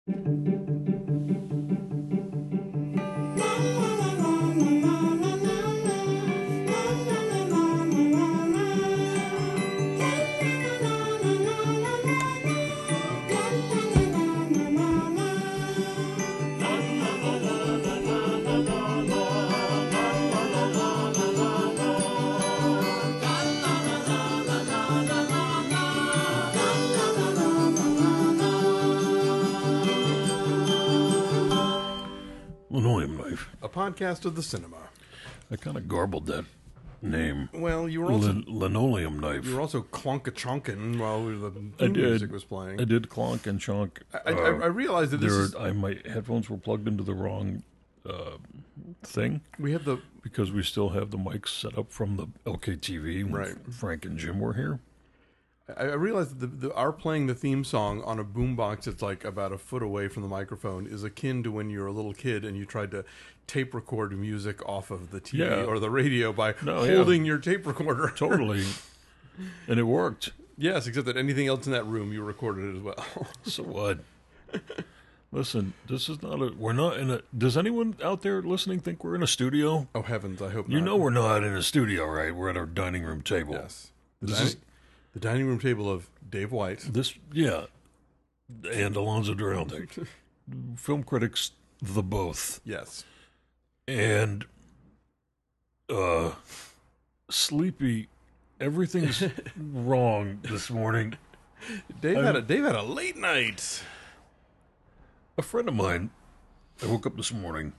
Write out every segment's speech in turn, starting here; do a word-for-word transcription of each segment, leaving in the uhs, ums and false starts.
Linoleum Knife. A podcast of the cinema. I kind of garbled that name. Well, you were also Lin- linoleum Knife. you were also clonka-chonking while the I theme did. music was playing. I did clonk and chonk. I, I, I realized that this there, is, I, my headphones were plugged into the wrong uh, thing we have the because we still have the mics set up from the L K T V when Right. Frank and Jim were here. I, I realized that the, the, our playing the theme song on a boombox that's like about a foot away from the microphone is akin to when you were a little kid and you tried to tape record music off of the T V Yeah. or the radio by No, yeah. holding your tape recorder. Totally. And it worked. Yes, except that anything else in that room you recorded it as well. So what? Listen, this is not a. We're not in a. Does anyone out there listening think we're in a studio? Oh heavens, I hope You not. know we're not in a studio, right? We're at our dining room table. Yes. The, This dining, is- the dining room table of Dave White. This, yeah, and Alonzo Duralde, film critics, the both, Yes. and uh, Sleepy. Everything's wrong this morning. Dave I'm- had a Dave had a late night. A friend of mine, I woke up this morning,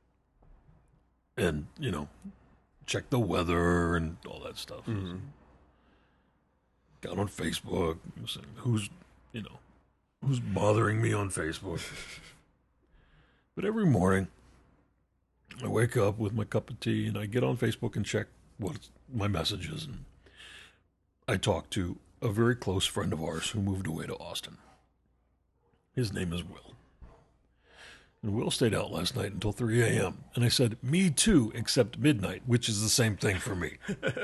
and you know, checked the weather and all that stuff. Got on Facebook, saying, who's, you know, who's bothering me on Facebook? But every morning, I wake up with my cup of tea and I get on Facebook and check what my messages. And I talk to a very close friend of ours who moved away to Austin. His name is Will. And Will stayed out last night until three a.m. And I said, me too, except midnight, which is the same thing for me.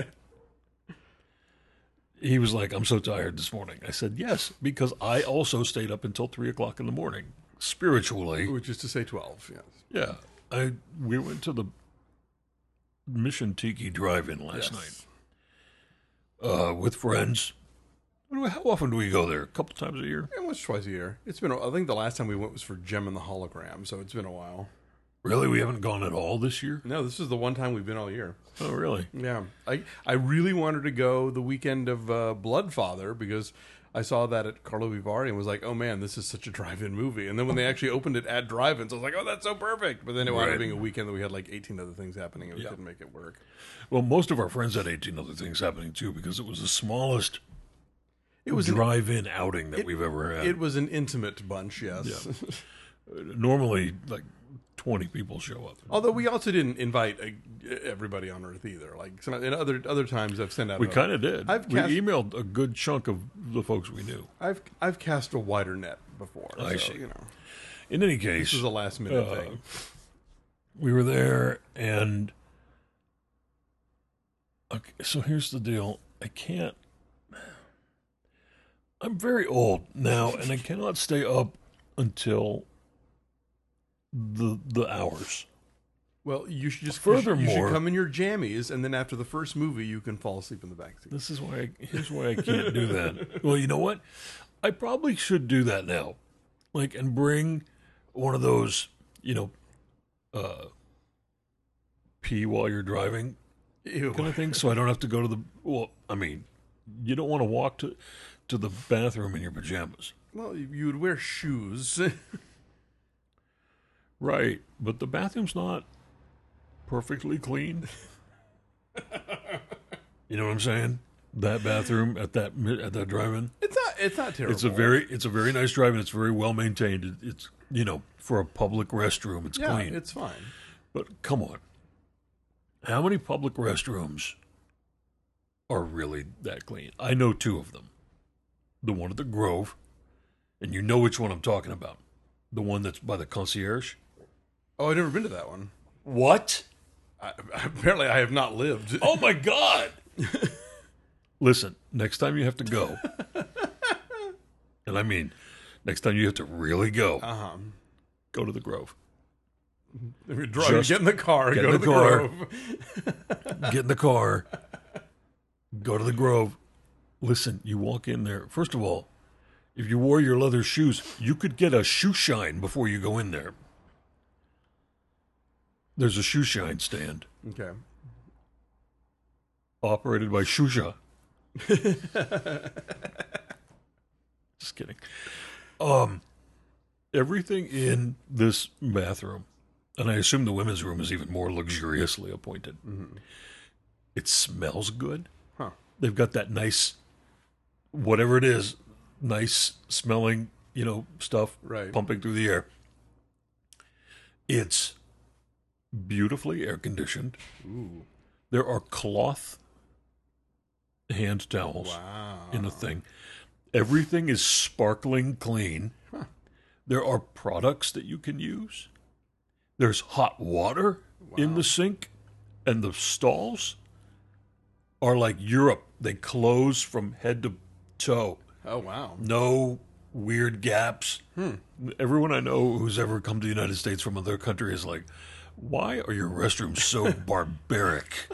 He was like, I'm so tired this morning. I said, yes, because I also stayed up until three o'clock in the morning. Spiritually. Which is to say twelve, yes. Yeah. I we went to the Mission Tiki Drive-In last Yes. night uh, with friends. How often do we go there? A couple times a year? It was twice a year. It's been. a- I think the last time we went was for Gem and the Hologram, so it's been a while. Really? We haven't gone at all this year? No, this is the one time we've been all year. Oh, really? Yeah, I I really wanted to go the weekend of uh, Bloodfather because I saw that at Carlo Vivari and was like, oh man, this is such a drive-in movie. And then when they actually opened it at drive-ins, I was like, oh, that's so perfect. But then it wound Right. up being a weekend that we had like eighteen other things happening and we Yeah. couldn't make it work. Well, most of our friends had eighteen other things happening, too, because it was the smallest It was an, drive-in outing that it- we've ever had. it was an intimate bunch, yes. Normally, like, twenty people show up. Although we also didn't invite uh, everybody on Earth either. Like some, in other other times, I've sent out. We a- kind of did. I've we cast- emailed a good chunk of the folks we knew. I've I've cast a wider net before. I so, see. You know, In any case, this was a last minute uh, thing. we were there, and okay, so here's the deal. I can't. I'm very old now, and I cannot stay up until the the hours. Well, you should just you should- you Furthermore- should come in your jammies, and then after the first movie, you can fall asleep in the back seat. This is why. I, here's why I can't do that. Well, you know what? I probably should do that now, like, and bring one of those, you know, uh, pee while you're driving Ew. kind of thing, so I don't have to go to the. Well, I mean, you don't want to walk to to the bathroom in your pajamas, Well, you you would wear shoes. right? But the bathroom's not perfectly clean. You know what I'm saying? That bathroom at that mi- at that drive-in. it's not. It's not terrible. It's a very it's a very nice drive-in. It's very well maintained. It, it's you know for a public restroom, it's yeah. clean. It's fine. But come on, how many public restrooms are really that clean? I know two of them. The one at the Grove, and you know which one I'm talking about. The one that's by the concierge. Oh, I've never been to that one. What? I, apparently, I have not lived. Oh my God! Listen, next time you have to go, and I mean, Next time you have to really go, Uh huh. go to the Grove. Drive, Just get in the car, get go in to the the car. Grove. Get in the car, go to the Grove. Listen, you walk in there. First of all, if you wore your leather shoes, you could get a shoe shine before you go in there. There's a shoe shine stand Okay. operated by Shusha. Just kidding. Um, everything in this bathroom, and I assume the women's room is even more luxuriously appointed. Mm-hmm. It smells good. Huh. They've got that nice, whatever it is, nice smelling, you know, stuff Right. pumping through the air. It's beautifully air conditioned. Ooh. There are cloth hand towels Wow. in a thing. Everything is sparkling clean. Huh. There are products that you can use. There's hot water in the sink, and the stalls are like Europe. They close from head to toe. Oh, wow. No weird gaps. Hmm. Everyone I know who's ever come to the United States from another country is like, why are your restrooms so barbaric?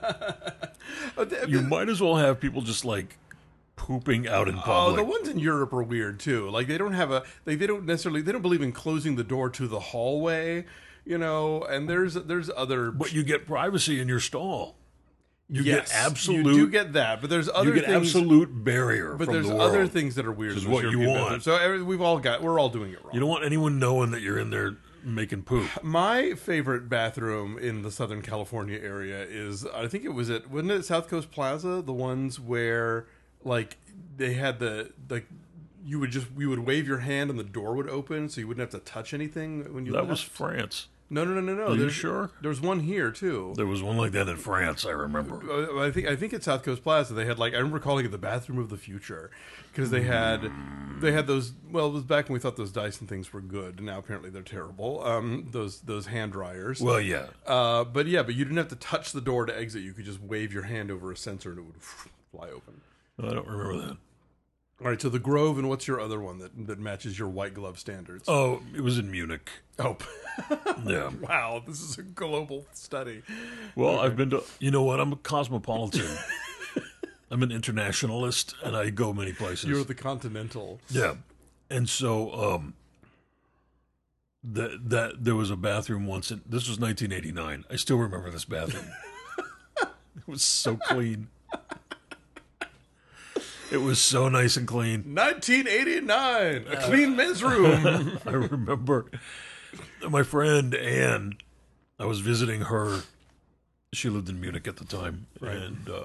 You might as well have people just like pooping out in Oh, public. the ones in Europe are weird too. Like they don't have a like they don't necessarily they don't believe in closing the door to the hallway, you know. And there's there's other But you get privacy in your stall. You yes, get absolute. You do get that, but there's other you get things, absolute barrier. But from there's the other world. things that are weird. Which is with what you European want. business. So every, we've all got we're all doing it wrong. You don't want anyone knowing that you're in there making poop. My favorite bathroom in the Southern California area is I think it was at wasn't it South Coast Plaza, the ones where like they had the like you would just you would wave your hand and the door would open so you wouldn't have to touch anything when you That left. was France. No, no, no, no, no. Are you There's- sure? There's one here too. There was one like that in France, I remember. Uh, I think I think at South Coast Plaza they had like I remember calling it the bathroom of the future because they had they had those well it was back when we thought those Dyson things were good and now apparently they're terrible um those those hand dryers Well, yeah. uh but yeah but you didn't have to touch the door to exit, you could just wave your hand over a sensor and it would fly open. I don't remember that. All right, so the Grove, and what's your other one that that matches your white glove standards? Oh, it was in Munich. Oh. Yeah. Wow, this is a global study. Well, I've been to, you know what? I'm a cosmopolitan. I'm an internationalist, and I go many places. You're the continental. Yeah. And so, um, that, that, there was a bathroom once, and this was nineteen eighty-nine. I still remember this bathroom. It was so clean. It was so nice and clean. nineteen eighty-nine, a clean men's room. I remember my friend Anne, I was visiting her. She lived in Munich at the time. Right. And uh,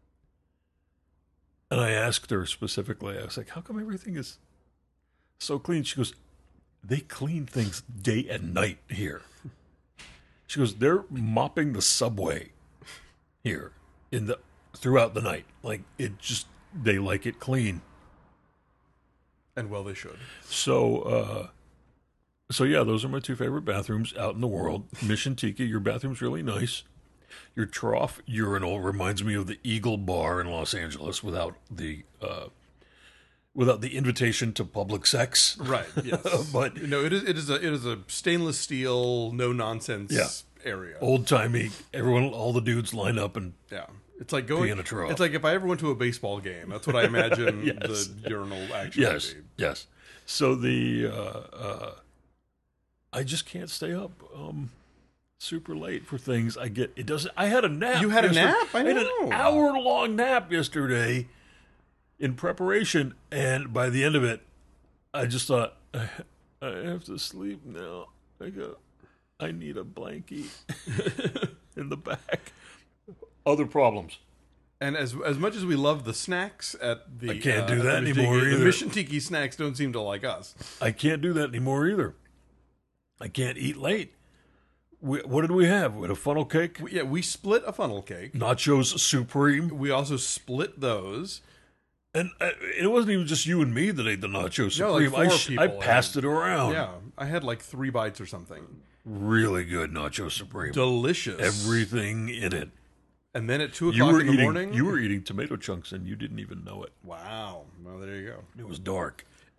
and I asked her specifically, I was like, how come everything is so clean? She goes, they clean things day and night here. She goes, they're mopping the subway here in the throughout the night. Like it just, they like it clean. And well, they should. So, uh, so yeah, those are my two favorite bathrooms out in the world. Mission Tiki, your bathroom's really nice. Your trough urinal reminds me of the Eagle Bar in Los Angeles without the uh, without the invitation to public sex. Right. Yes. But you know, it is it is a it is a stainless steel, no nonsense Yeah. area. old timey, everyone, all the dudes line up and Yeah. It's like going. Pee in a trough. It's like if I ever went to a baseball game. That's what I imagine Yes. the urinal actually yes, be. yes. So the uh, uh, I just can't stay up um, super late for things. I get it doesn't. I had a nap. You had a yesterday. nap? I had know. an hour long nap yesterday in preparation, and by the end of it, I just thought I, I have to sleep now. I go. I need a blankie in the back. Other problems. And as as much as we love the snacks at the, I can't uh, do at that the Mission anymore Tiki, the either. Mission Tiki snacks don't seem to like us. I can't do that anymore either. I can't eat late. We, what did we have? We had a funnel cake, We, yeah, we split a funnel cake. nachos supreme, We also split those. and uh, it wasn't even just you and me that ate the nacho No, like supreme. I, four sh- I people passed had- it around. Yeah, I had like three bites or something. Really good nacho supreme. Delicious. Everything in it. And then at two You o'clock were in the eating. morning, You were eating tomato chunks, and you didn't even know it. wow. Well, there you go. It was dark.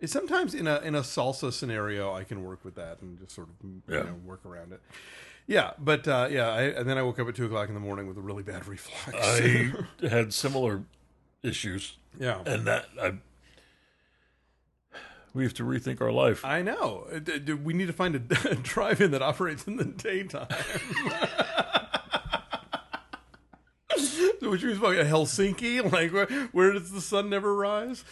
Sometimes in a in a salsa scenario, I can work with that and just sort of you Yeah. know, work around it. Yeah, but uh, yeah, I, and then I woke up at two o'clock in the morning with a really bad reflux. I had similar issues, yeah, and that I we have to rethink our life. I know. Uh, d- d- We need to find a, a drive-in that operates in the daytime. So which means like Helsinki, like where, where does the sun never rise?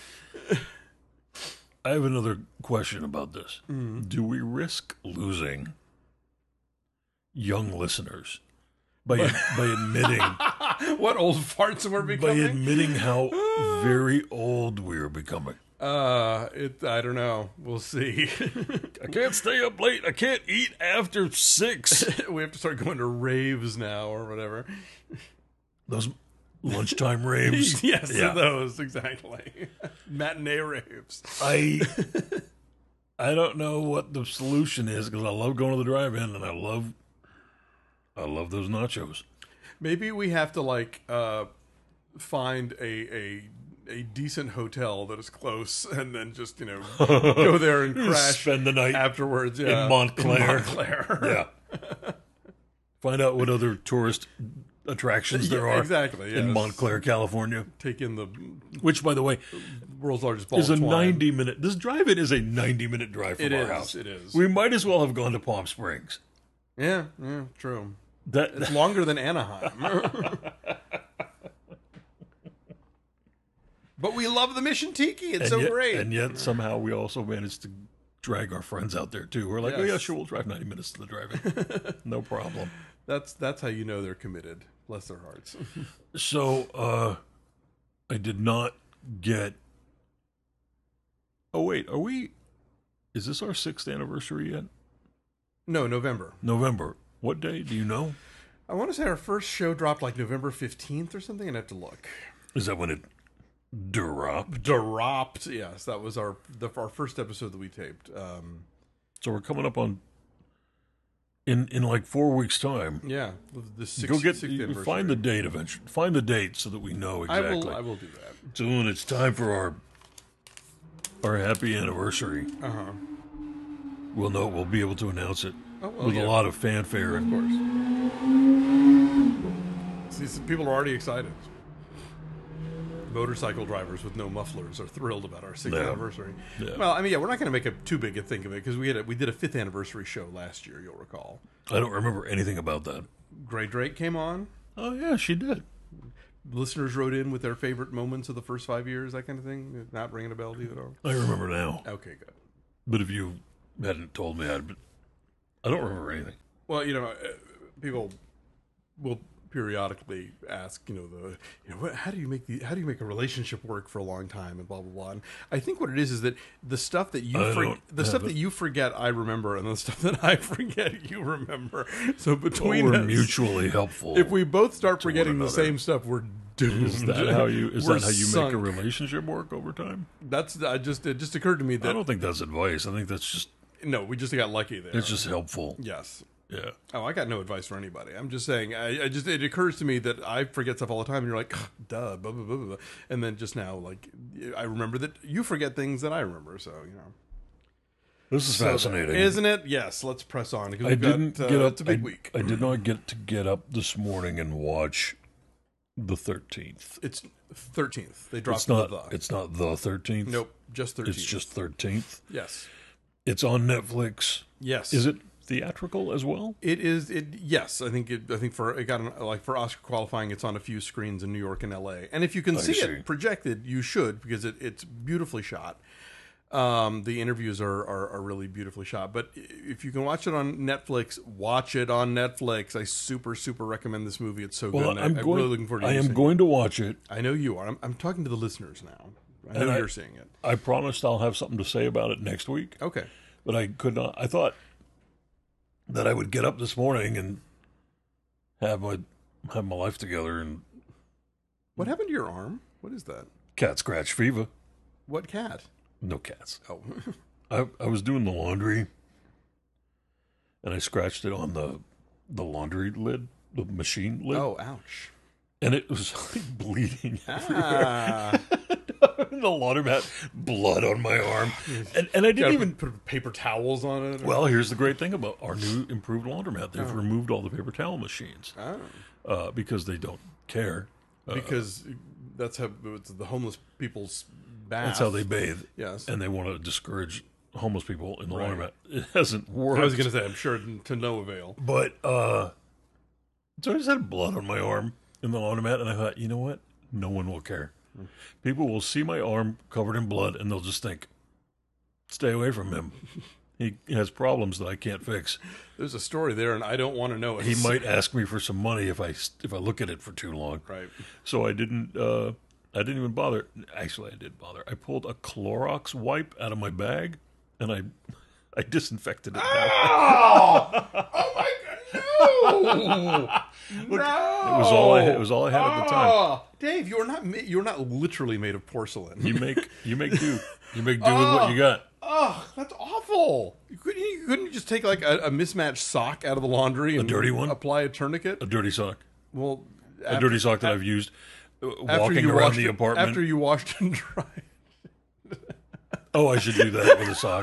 I have another question about this. Mm. Do we risk losing young listeners by by admitting What old farts we're by becoming? admitting how very old we are becoming? Uh, it. I don't know. We'll see. I can't stay up late. I can't eat after six. We have to start going to raves now or whatever. Those lunchtime raves. Yes, Yeah. those exactly. Matinee raves. I I don't know what the solution is because I love going to the drive-in and I love I love those nachos. Maybe we have to like uh, find a a a decent hotel that is close, and then just you know go there and crash Spend the night afterwards. Yeah. in Montclair. In Montclair. Yeah. Find out what other tourist attractions there Yeah, are exactly. in yes. Montclair, California. Take in the Which, by the way, world's largest ball is a of twine. ninety minute. This drive-in is a ninety minute drive from It our is, house. it is. We might as well have gone to Palm Springs. Yeah, yeah, true. That It's longer than Anaheim. But we love the Mission Tiki. It's and so yet, great. And yet somehow we also managed to drag our friends out there too. We're like, oh Yes. yeah, sure, we'll drive ninety minutes to the drive-in. No problem. That's that's how you know they're committed. Bless their hearts. So uh I did not get Oh wait, are we is this our sixth anniversary yet? No, November. November. What day? Do you know? I want to say our first show dropped like November fifteenth or something. I'd have to look. Is that when it dropped? Dropped. Yes, that was our the, our first episode that we taped. Um, So we're coming up on in in like four weeks' time. yeah, the sixth, Go get sixth you anniversary. find the date eventually. Find the date so that we know I exactly. will. I will do that. So when it's time for our our happy anniversary, Uh huh. we'll know. We'll be able to announce it Oh, well, with yeah. a lot of fanfare. Of And course. See, some people are already excited. Motorcycle drivers with no mufflers are thrilled about our sixth Yeah. anniversary. Yeah. Well, I mean, yeah, we're not going to make a too big a thing of it because we had a, we did a fifth anniversary show last year. You'll recall. I don't remember anything about that. Gray Drake came on. Oh yeah, she did. Listeners wrote in with their favorite moments of the first five years, that kind of thing. Not ringing a bell to you at all. I remember now. Okay, good. But if you hadn't told me, I'd. I don't remember anything. Well, you know, uh, people will periodically ask, you know, the, you know, what, how do you make the, how do you make a relationship work for a long time, and blah blah blah. And I think what it is is that the stuff that you I for, don't the stuff have that it. you forget, I remember, and the stuff that I forget, you remember. So Well, between we're us, mutually helpful. if we both start forgetting the another. same stuff, we're doomed. is that how you is We're that how you sunk. make a relationship work over time? That's I just it just occurred to me I that don't think that's advice. I think that's just no, we just got lucky there. it's just helpful. yes. Yeah. Oh, I got no advice for anybody. I'm just saying. I, I just it occurs to me that I forget stuff all the time, and you're like, duh, blah, blah, blah, blah. And then just now, like, I remember that you forget things that I remember. So you know, This is fascinating. isn't it? Yes. Let's press on because I we've didn't got, uh, get up. It's a big I, week. I did not get to get up this morning and watch the thirteenth. It's thirteenth. They dropped It's not. the. the. It's not the thirteenth. Nope, just thirteenth. It's just thirteenth. yes, It's on Netflix. yes. Is it theatrical as well? It is. It yes. I think. It, I think for it got an, like for Oscar qualifying, it's on a few screens in New York and L A. And if you can I see, see. it projected, you should because it, it's beautifully shot. Um, the interviews are, are are really beautifully shot. But if you can watch it on Netflix, watch it on Netflix. I super super recommend this movie. It's so Well, good. and I'm I, going. I'm really looking forward to I you am seeing going to watch it. it. I know you are. I'm, I'm talking to the listeners now. I know And I- you're seeing it. I promised I'll have something to say about it next week, Okay. but I could not. I thought that I would get up this morning and have my have my life together and What happened to your arm? What is that? cat scratch fever. What cat? No cats. Oh. I I was doing the laundry, and I scratched it on the the laundry lid, the machine lid, oh, ouch. and it was like bleeding everywhere. Ah. I in the laundromat, blood on my arm, and and I didn't Gotta even. put paper towels on it. Well, here's the great thing about our new improved laundromat: they've removed all the paper towel machines Oh. uh, because they don't care. Uh, Because that's how it's the homeless people's bath. that's how they bathe, Yes. and they want to discourage homeless people in the Right. laundromat. It hasn't worked. I was going to say, I'm sure to no avail. But uh so I just had blood on my arm in the laundromat, and I thought, you know what? No one will care. People will see my arm covered in blood, and they'll just think, stay away from him. He has problems that I can't fix. There's a story there, and I don't want to know it. He might ask me for some money if I if I look at it for too long. Right. So I didn't. Uh, I didn't even bother. Actually, I did bother. I pulled a Clorox wipe out of my bag, and I I disinfected it. Oh! Oh my God! No! Look, no! It was all I. It was all I had at the time. Oh, Dave, you're not ma- you're not literally made of porcelain. You make you make do. You make do with what you got. Oh, that's awful! You couldn't, you couldn't just take like a, a mismatched sock out of the laundry and dirty one? apply a tourniquet. A dirty sock. Well, A dirty sock that I've used uh, after walking you around washed the it- apartment. After you washed and dried. Oh, I should do that with a sock.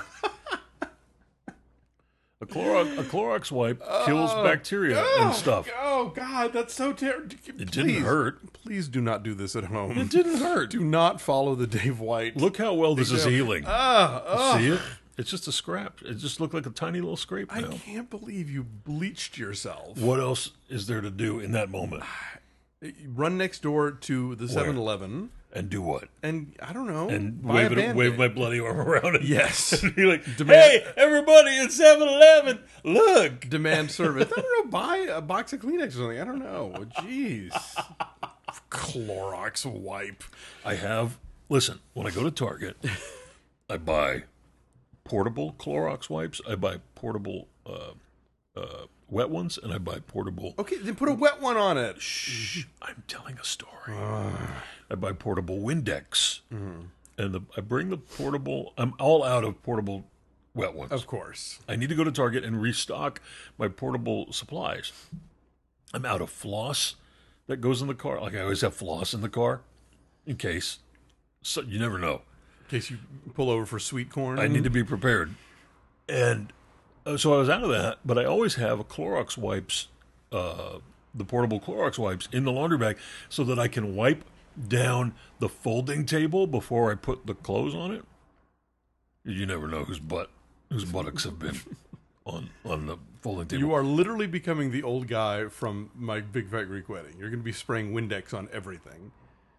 A Clorox, a Clorox wipe kills bacteria and stuff. Oh God, that's so terrible! It didn't hurt. Please do not do this at home. It didn't hurt. Do not follow the Dave White. Look how well this is healing. Ah, ah. See it? It's just a scrap. It just looked like a tiny little scrape I now. can't believe you bleached yourself. What else is there to do in that moment? Run next door to the seven eleven And do what? and I don't know, And buy a wave, it, Band-Aid. wave my bloody arm around it. Yes. And be like, Demand- hey, everybody at seven eleven, look. Demand service. I don't know. Buy a box of Kleenex or something. I don't know. Jeez. Clorox wipe. I have, listen, when I go to Target, I buy portable Clorox wipes, I buy portable uh, uh, wet ones, and I buy portable... Okay, then put a wet one on it. Shh, I'm telling a story. I buy portable Windex, and the, I bring the portable... I'm all out of portable wet ones. Of course. I need to go to Target and restock my portable supplies. I'm out of floss that goes in the car. Like, I always have floss in the car, in case. So, you never know. In case you pull over for sweet corn. I need to be prepared. And uh, so I was out of that, but I always have a Clorox wipes, uh, the portable Clorox wipes in the laundry bag so that I can wipe down the folding table before I put the clothes on it. You never know whose butt, whose buttocks have been on, on the folding table. You are literally becoming the old guy from my Big Fat Greek Wedding. You're going to be spraying Windex on everything.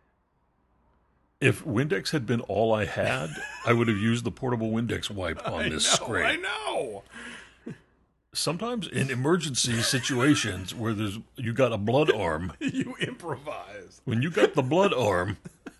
If Windex had been all I had, I would have used the portable Windex wipe on I this know, scrape. I know. Sometimes in emergency situations where there's you got a blood arm, You improvise. when you got the blood arm,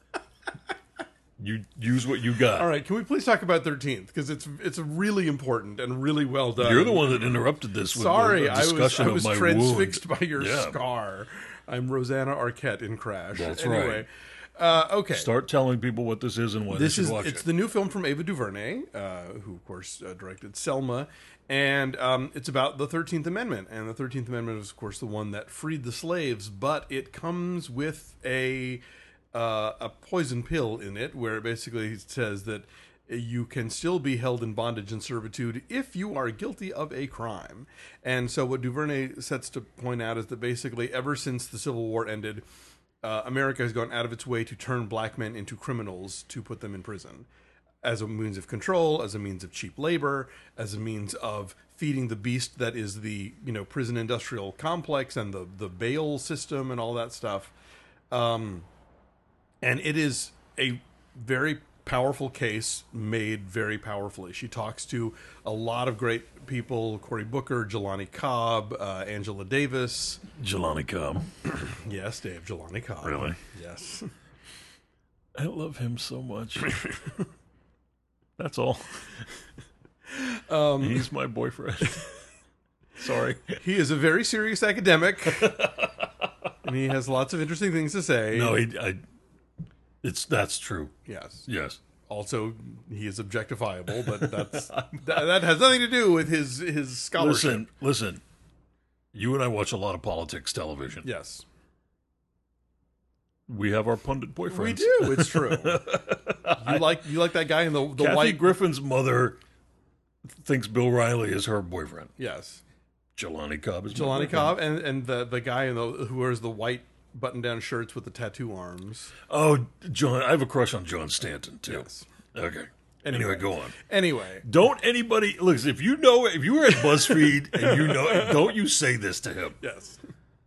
you use what you got. All right, can we please talk about thirteenth? Because it's it's really important and really well done. You're the one that interrupted this with Sorry, the I was, discussion I was of my transfixed wound. by your Yeah. scar. I'm Rosanna Arquette in Crash. That's anyway, right. Uh, okay. Start telling people what this is and why This they should is watch it's it. the new film from Ava DuVernay, uh, who of course uh, directed Selma, and um, it's about the thirteenth Amendment. And the thirteenth Amendment is, of course, the one that freed the slaves, but it comes with a uh, a poison pill in it, where it basically says that you can still be held in bondage and servitude if you are guilty of a crime. And so what DuVernay sets to point out is that basically ever since the Civil War ended, Uh, America has gone out of its way to turn black men into criminals to put them in prison as a means of control, as a means of cheap labor, as a means of feeding the beast that is the you know prison industrial complex and the the bail system and all that stuff. Um, and it is a very powerful case made very powerfully. She talks to a lot of great people: Cory Booker, Jelani Cobb, uh, Angela Davis. Jelani Cobb. Yes, Dave, Jelani Cobb. Really? Yes. I love him so much. That's all. Um, He's my boyfriend. Sorry. he is a very serious academic, and he has lots of interesting things to say. No, he. I, it's that's true. Yes. Yes. Also, he is objectifiable, but that's that, that has nothing to do with his his scholarship. Listen, listen. You and I watch a lot of politics television. Yes. we have our pundit boyfriends. We do. It's true. You like you like that guy in the the Kathy white. Griffin's mother thinks Bill Riley is her boyfriend. Yes, Jelani Cobb is my Jelani boyfriend. Cobb, and and the the guy in the who wears the white button down shirts with the tattoo arms. Oh, John, I have a crush on John Stanton too. Yes. Okay. Anyway. Anyway, go on. Anyway, Don't anybody look if you know if you were at BuzzFeed and you know don't you say this to him. yes.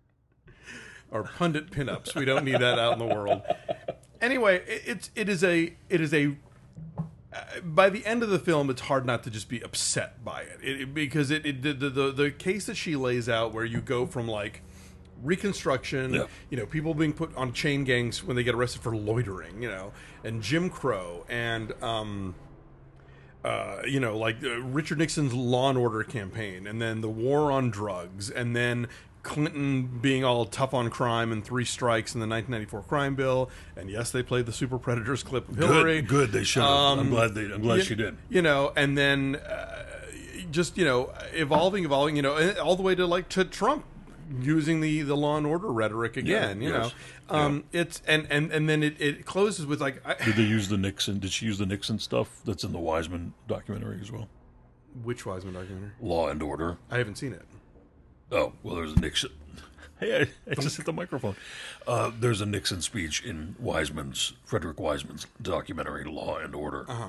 Or pundit pinups. We don't need that out in the world. Anyway, it, it's it is a it is a. Uh, by the end of the film, it's hard not to just be upset by it, it, it because it, it the, the the case that she lays out, where you go from like Reconstruction, Yeah. you know, people being put on chain gangs when they get arrested for loitering, you know, and Jim Crow, and um, uh, you know, like uh, Richard Nixon's Law and Order campaign, and then the war on drugs, and then Clinton being all tough on crime and three strikes in the nineteen ninety-four crime bill, and yes, they played the Super Predators clip of Hillary. Good, good. They should. have. I'm Um, glad they. I'm glad you, she did. You know, and then uh, just you know, evolving, evolving. You know, and all the way to like to Trump using the, the Law and Order rhetoric again. Yeah, you yes. know, um, it's and, and and then it, it closes with like, I, Did they use the Nixon? Did she use the Nixon stuff that's in the Wiseman documentary as well? which Wiseman documentary? Law and Order. I haven't seen it. Oh well, there's a Nixon. Hey, I, I just hit the microphone. Uh, there's a Nixon speech in Wiseman's Frederick Wiseman's documentary Law and Order Uh huh.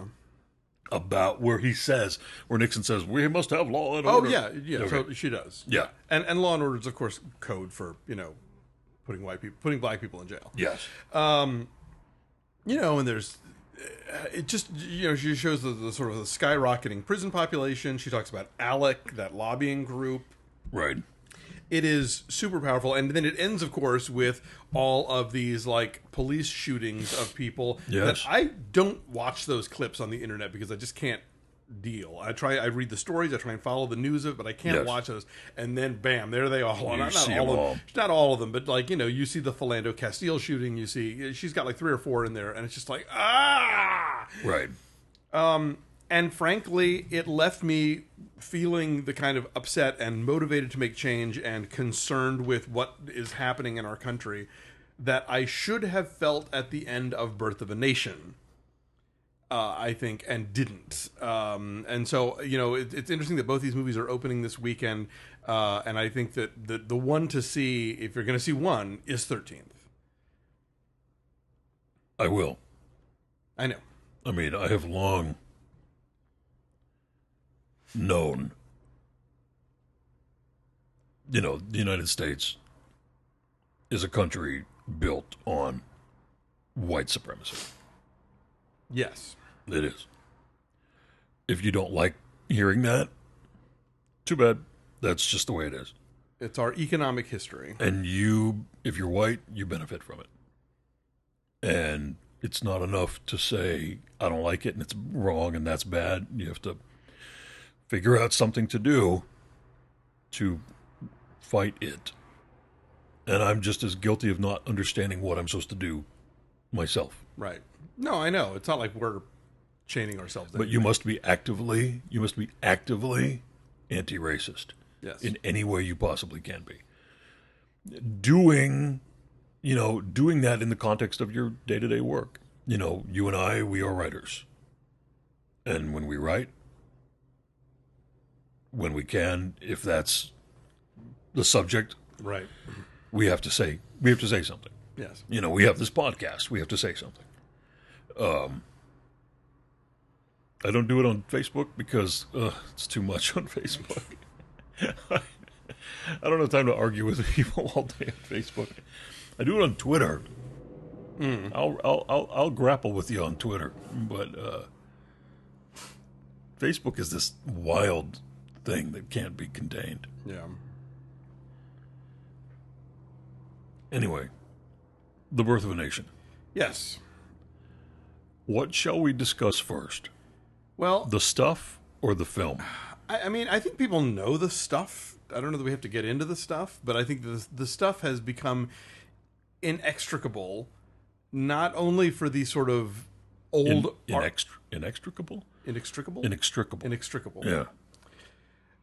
about where he says where Nixon says we must have law and Oh order. yeah, yeah. Okay. So she does. Yeah. And and Law and Order is of course code for you know putting white people, putting black people in jail. Yes. Um, you know, and there's uh, it just you know she shows the, the sort of the skyrocketing prison population. She talks about ALEC, that lobbying group. Right. It is super powerful, and then it ends, of course, with all of these like police shootings of people. Yes. That I don't watch those clips on the internet because I just can't deal. I try, I read the stories, I try and follow the news of it, but I can't Yes. watch those. And then, bam, there they all. You not, not see all them of all. them, not all of them, but like you know, you see the Philando Castile shooting. You see, she's got like three or four in there, and it's just like ah. Right. Um, and frankly, it left me feeling the kind of upset and motivated to make change and concerned with what is happening in our country that I should have felt at the end of Birth of a Nation. Uh, I think, and didn't. Um, and so, you know, it, it's interesting that both these movies are opening this weekend. Uh, and I think that the, the one to see, if you're going to see one, is thirteenth. I will. I know. I mean, I have long known, you know, the United States is a country built on white supremacy. Yes. It is. If you don't like hearing that, too bad. That's just the way it is. It's our economic history. And you, if you're white, you benefit from it. And it's not enough to say, I don't like it and it's wrong and that's bad. You have to figure out something to do to fight it. And I'm just as guilty of not understanding what I'm supposed to do myself. Right. No, I know. It's not like we're chaining ourselves down. But you must be actively, you must be actively anti-racist. Yes. In any way you possibly can be. Doing, you know, doing that in the context of your day-to-day work. You know, you and I, we are writers. And when we write, when we can, if that's the subject, Right. we have to say, we have to say something. Yes. You know, we have this podcast, we have to say something. Um, I don't do it on Facebook because uh, it's too much on Facebook. I don't have time to argue with people all day on Facebook. I do it on Twitter. Mm. I'll, I'll I'll I'll grapple with you on Twitter, but uh, Facebook is this wild thing that can't be contained. Yeah. Anyway, The Birth of a Nation. Yes. What shall we discuss first? Well, The stuff or the film? I, I mean, I think people know the stuff. I don't know that we have to get into the stuff, but I think the the stuff has become inextricable, not only for the sort of old In, ar- inext, inextricable? inextricable, Inextricable. inextricable. Yeah.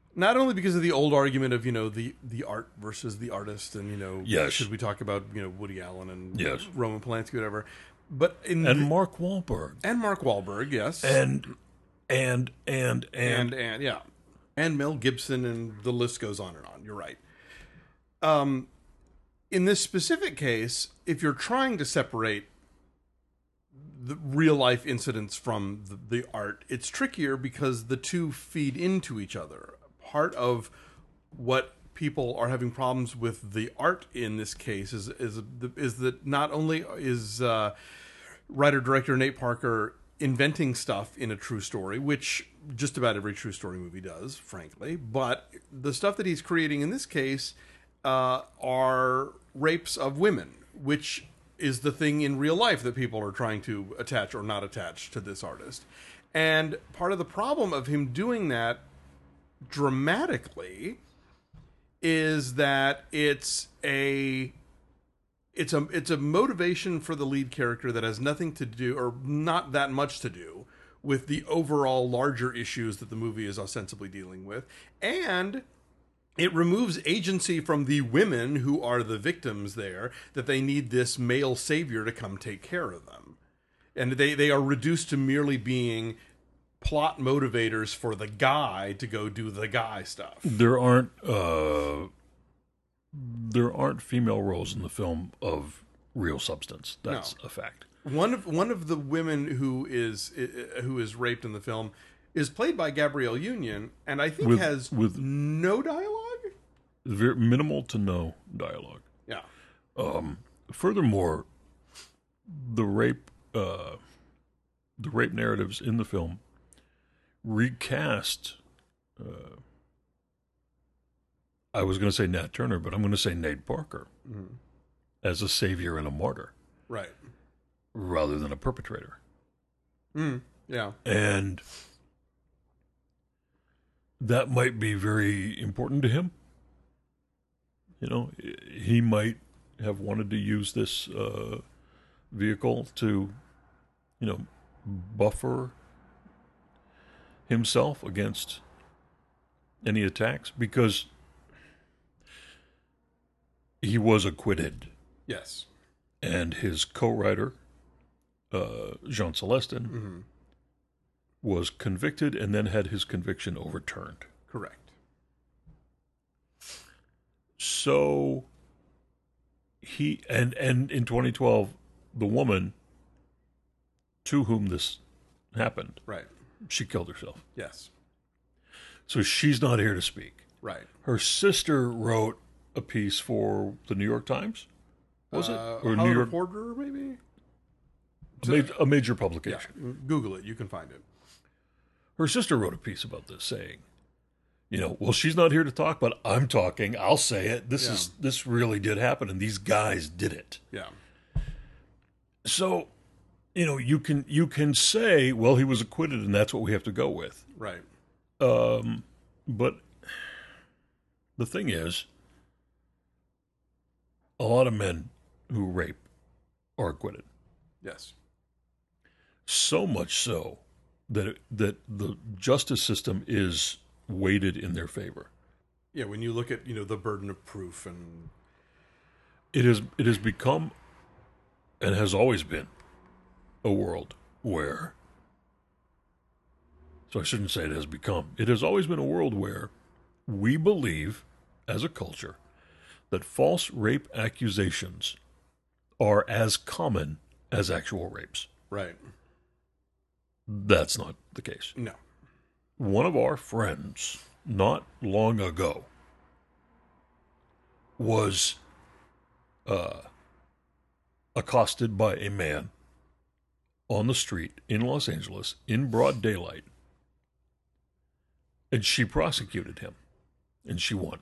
Not only because of the old argument of, you know, the, the art versus the artist, and, you know, Yes. should we talk about, you know, Woody Allen and Yes. Roman Polanski, whatever. But in And the- Mark Wahlberg. and Mark Wahlberg, yes. And, and, and, and and, and yeah, and Mel Gibson, and the list goes on and on. You're right. Um, in this specific case, if you're trying to separate the real life incidents from the, the art, it's trickier because the two feed into each other. Part of what people are having problems with the art in this case is is is that not only is uh, writer director Nate Parker inventing stuff in a true story, which just about every true story movie does, frankly, but the stuff that he's creating in this case uh, are rapes of women, which is the thing in real life that people are trying to attach or not attach to this artist. And part of the problem of him doing that dramatically is that it's a it's a it's a motivation for the lead character that has nothing to do, or not that much to do, with the overall larger issues that the movie is ostensibly dealing with. And it removes agency from the women who are the victims there, that they need this male savior to come take care of them. And they, they are reduced to merely being plot motivators for the guy to go do the guy stuff. there aren't, uh, there aren't female roles in the film of real substance. That's No. a fact. One of one of the women who is who is raped in the film is played by Gabrielle Union, and I think With- has with- no dialogue. Very minimal to no dialogue. Yeah, Furthermore, the rape, uh, the rape narratives in the film recast. Uh, I was going to say Nat Turner, but I'm going to say Nate Parker as a savior and a martyr right. rather than a perpetrator. Mm, yeah, And that might be very important to him. You know, he might have wanted to use this uh, vehicle to, you know, buffer himself against any attacks, because he was acquitted, yes, and his co-writer, uh, Jean Celestin, mm-hmm. was convicted and then had his conviction overturned. correct. So he and and in twenty twelve, the woman to whom this happened, Right. she killed herself. Yes. So she's not here to speak. Right. Her sister wrote a piece for the New York Times, was Uh, it, or Hollywood New York, Reporter, maybe. a major, a major Yeah. publication. Google it. You can find it. Her sister wrote a piece about this, saying, you know, well, she's not here to talk, but I'm talking. I'll say it. This Yeah. is this really did happen, and these guys did it. Yeah. So, you know, you can you can say, well, he was acquitted, and that's what we have to go with. Right. Um, but the thing is, a lot of men who rape are acquitted. Yes. So much so that it, that the justice system is weighted in their favor. Yeah. When you look at, you know, the burden of proof, and It is it has become and has always been a world where, so I shouldn't say it has become, it has always been a world where we believe as a culture that false rape accusations are as common as actual rapes. right. That's not the case. No. One of our friends, not long ago, was uh, accosted by a man on the street in Los Angeles in broad daylight. And she prosecuted him, and she won.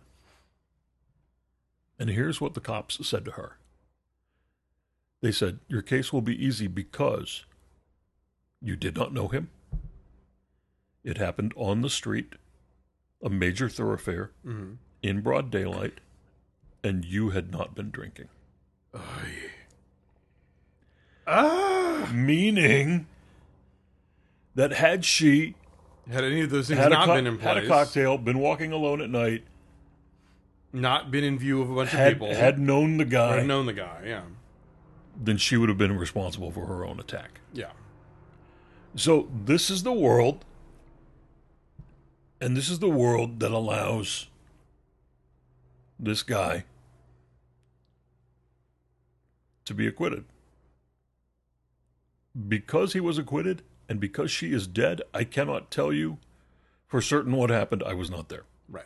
And here's what the cops said to her. They said, your case will be easy because you did not know him. It happened on the street, a major thoroughfare, Mm-hmm. in broad daylight, and you had not been drinking. Ah. Meaning that had she Had any of those things had, a not co- been in place, had a cocktail, been walking alone at night, not been in view of a bunch had, of people, had known the guy, had known the guy, yeah, then she would have been responsible for her own attack. yeah. So this is the world, and this is the world that allows this guy to be acquitted. Because he was acquitted, and because she is dead, I cannot tell you for certain what happened. I was not there. Right.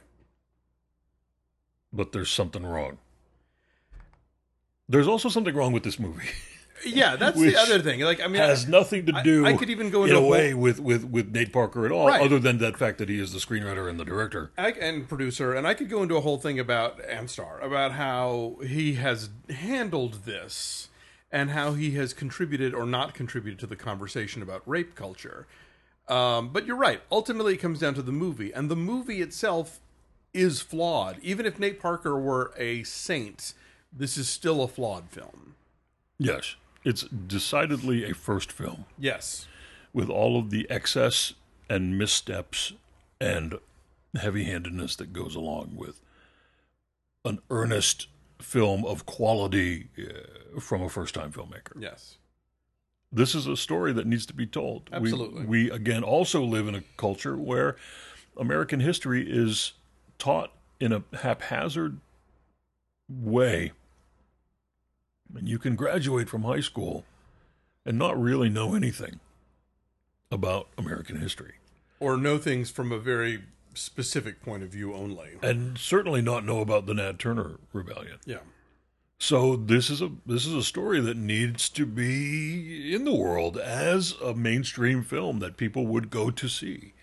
But there's something wrong. There's also something wrong with this movie. Yeah, that's Which the other thing. Like, I mean, has I, nothing to do I, I could even go into in a whole, way with, with, with Nate Parker at all, Right. other than that fact that he is the screenwriter and the director. I, and producer, and I could go into a whole thing about Anstar, about how he has handled this and how he has contributed or not contributed to the conversation about rape culture. Um, but you're right. Ultimately, it comes down to the movie, and the movie itself is flawed. Even if Nate Parker were a saint, this is still a flawed film. Yes. It's decidedly a first film. Yes. With all of the excess and missteps and heavy-handedness that goes along with an earnest film of quality uh, from a first-time filmmaker. Yes. This is a story that needs to be told. Absolutely. We, we, again, also live in a culture where American history is taught in a haphazard way. And you can graduate from high school and not really know anything about American history. Or know things from a very specific point of view only. And certainly not know about the Nat Turner Rebellion. Yeah. So this is a this is a story that needs to be in the world as a mainstream film that people would go to see.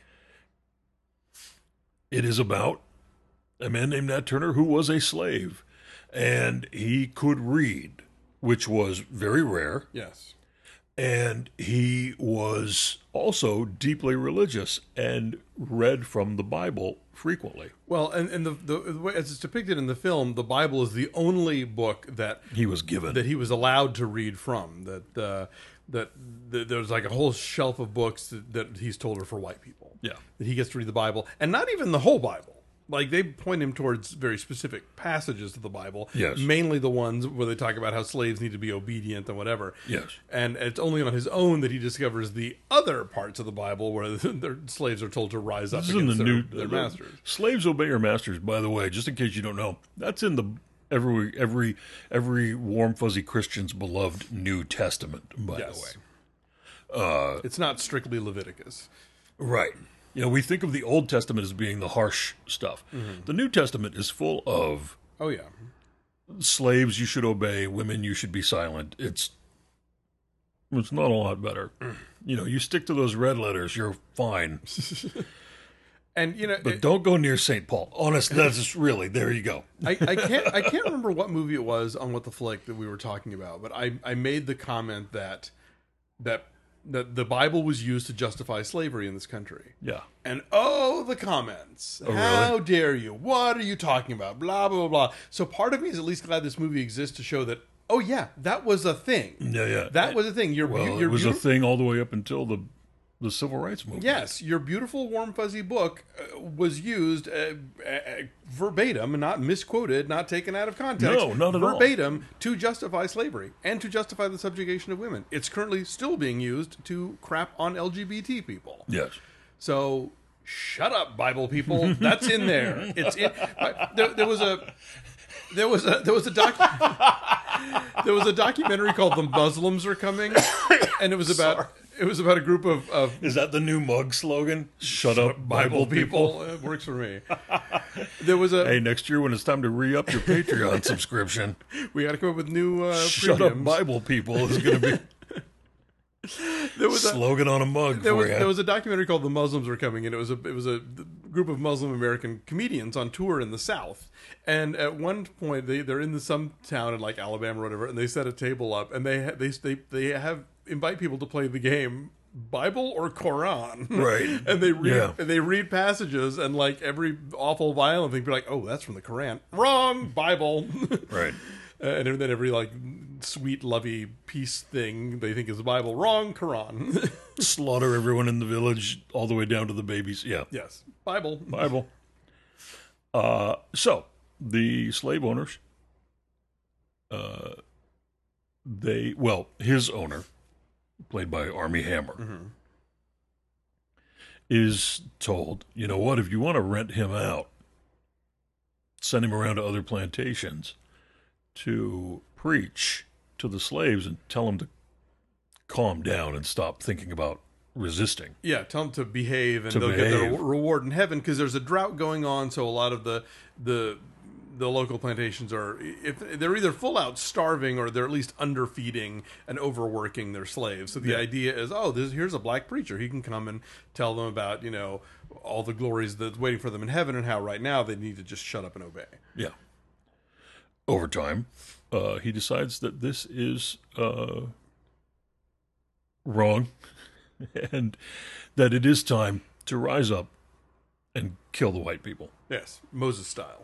It is about a man named Nat Turner who was a slave, and he could read, which was very rare. Yes. And he was also deeply religious and read from the Bible frequently. Well, and, and the, the, the way as it's depicted in the film, the Bible is the only book that He was given. that he was allowed to read from. That uh, that th- there's like a whole shelf of books that, that he's told are for white people. Yeah. That he gets to read the Bible, and not even the whole Bible. Like, they point him towards very specific passages of the Bible. Yes. Mainly the ones where they talk about how slaves need to be obedient and whatever. Yes. And it's only on his own that he discovers the other parts of the Bible where their slaves are told to rise up This is in against the their, new their uh, masters. Slaves obey your masters. By the way, just in case you don't know, that's in the every every every warm fuzzy Christian's beloved New Testament. By Yes. the way, uh, It's not strictly Leviticus. right? You know, we think of the Old Testament as being the harsh stuff. Mm-hmm. The New Testament is full of Oh, yeah. slaves you should obey, women you should be silent. It's it's not a lot better. You know, you stick to those red letters, you're fine. And, you know, But it- don't go near Saint Paul. Honest, that's just really, there you go. I, I can't I can't remember what movie it was on What the Flick that we were talking about, but I, I made the comment that that that the Bible was used to justify slavery in this country. Yeah. And oh, the comments. Oh, How really? dare you? What are you talking about? Blah, blah, blah. So part of me is at least glad this movie exists to show that, oh, yeah, that was a thing. Yeah, yeah. That was a thing. You're, Well, you're it was a beautiful- thing all the way up until the the civil rights movement. Yes, your beautiful, warm, fuzzy book uh, was used uh, uh, verbatim, not misquoted, not taken out of context. No, not at all. verbatim to justify slavery and to justify the subjugation of women. It's currently still being used to crap on L G B T people. Yes. So shut up, Bible people. That's in there. It's in. There, there was a. There was a there was a doc there was a documentary called "The Muslims Are Coming," and it was about Sorry. it was about a group of, of Is that the new mug slogan? Shut, up, Bible Bible people. people. It works for me. There was a Hey, next year when it's time to re-up your Patreon subscription, we got to come up with new uh, shut premiums. up, Bible people is going to be There was a slogan on a mug there for was you. there was a documentary called "The Muslims Are Coming," and it was a it was a group of Muslim American comedians on tour in the South. And at one point, they they're in the, some town in like Alabama or whatever, and they set a table up, and they ha- they they they have invite people to play the game Bible or Quran, Right. and they read Yeah. and they read passages, and like every awful violent thing, be like, oh, that's from the Quran, wrong, Bible. Right. and then every like sweet, lovey peace thing they think is the Bible. Wrong, Quran. Slaughter everyone in the village, all the way down to the babies. Yeah, Yes, Bible. Bible. Uh, so the slave owners, uh, they well, his owner, played by Armie Hammer, Mm-hmm. is told, you know what, if you want to rent him out, send him around to other plantations to preach to the slaves and tell them to calm down and stop thinking about resisting. Yeah, tell them to behave, and To they'll get their behave. reward in heaven, because there's a drought going on. So a lot of the the the local plantations are, if they're either full out starving or they're at least underfeeding and overworking their slaves. So the Yeah. idea is, oh, this, here's a black preacher. He can come and tell them about, you know, all the glories that's waiting for them in heaven, and how right now they need to just shut up and obey. Yeah. Over time, uh, he decides that this is uh, wrong and that it is time to rise up and kill the white people. Yes, Moses style.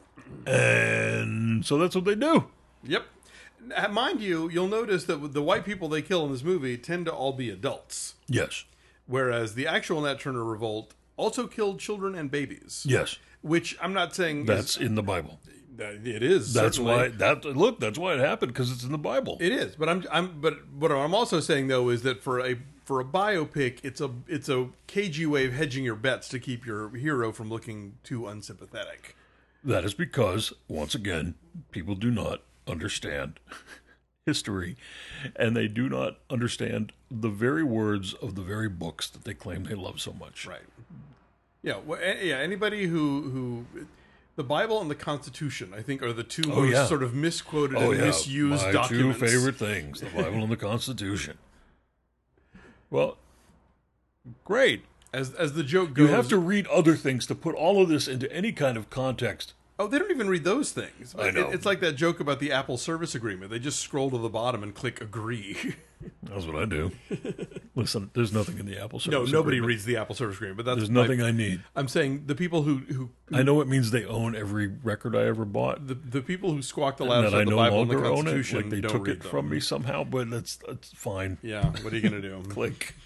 And so that's what they do. Yep. Uh, Mind you, you'll notice that the white people they kill in this movie tend to all be adults, Yes. whereas the actual Nat Turner revolt also killed children and babies. Yes. Which I'm not saying That's is, in the Bible. that it is. That's certainly. why that look, that's why it happened, because it's in the Bible. It is. But I'm I'm but what I'm also saying though is that for a for a biopic, it's a it's a cagey way of hedging your bets to keep your hero from looking too unsympathetic. That is because, once again, people do not understand history, and they do not understand the very words of the very books that they claim they love so much. Right. Yeah. Well, a- yeah. Anybody who who the Bible and the Constitution, I think, are the two Oh, most yeah. sort of misquoted Oh and yeah, misused my documents. two favorite things: the Bible and the Constitution. Well, great. As as the joke goes, You have to read other things to put all of this into any kind of context. Oh, they don't even read those things. I know. It- it's like that joke about the Apple service agreement. They just scroll to the bottom and click agree. That's what I do. Listen, there's nothing in the Apple no, service. nobody agreement. reads the Apple service agreement, but that's There's my- nothing I need. I'm saying the people who who I know it means they own every record I ever bought. the the people who squawk the And loudest that I about the no Bible and the longer own it. Constitution Like they don't took read it them. from me somehow, but that's that's fine. Yeah, what are you going to do? Click.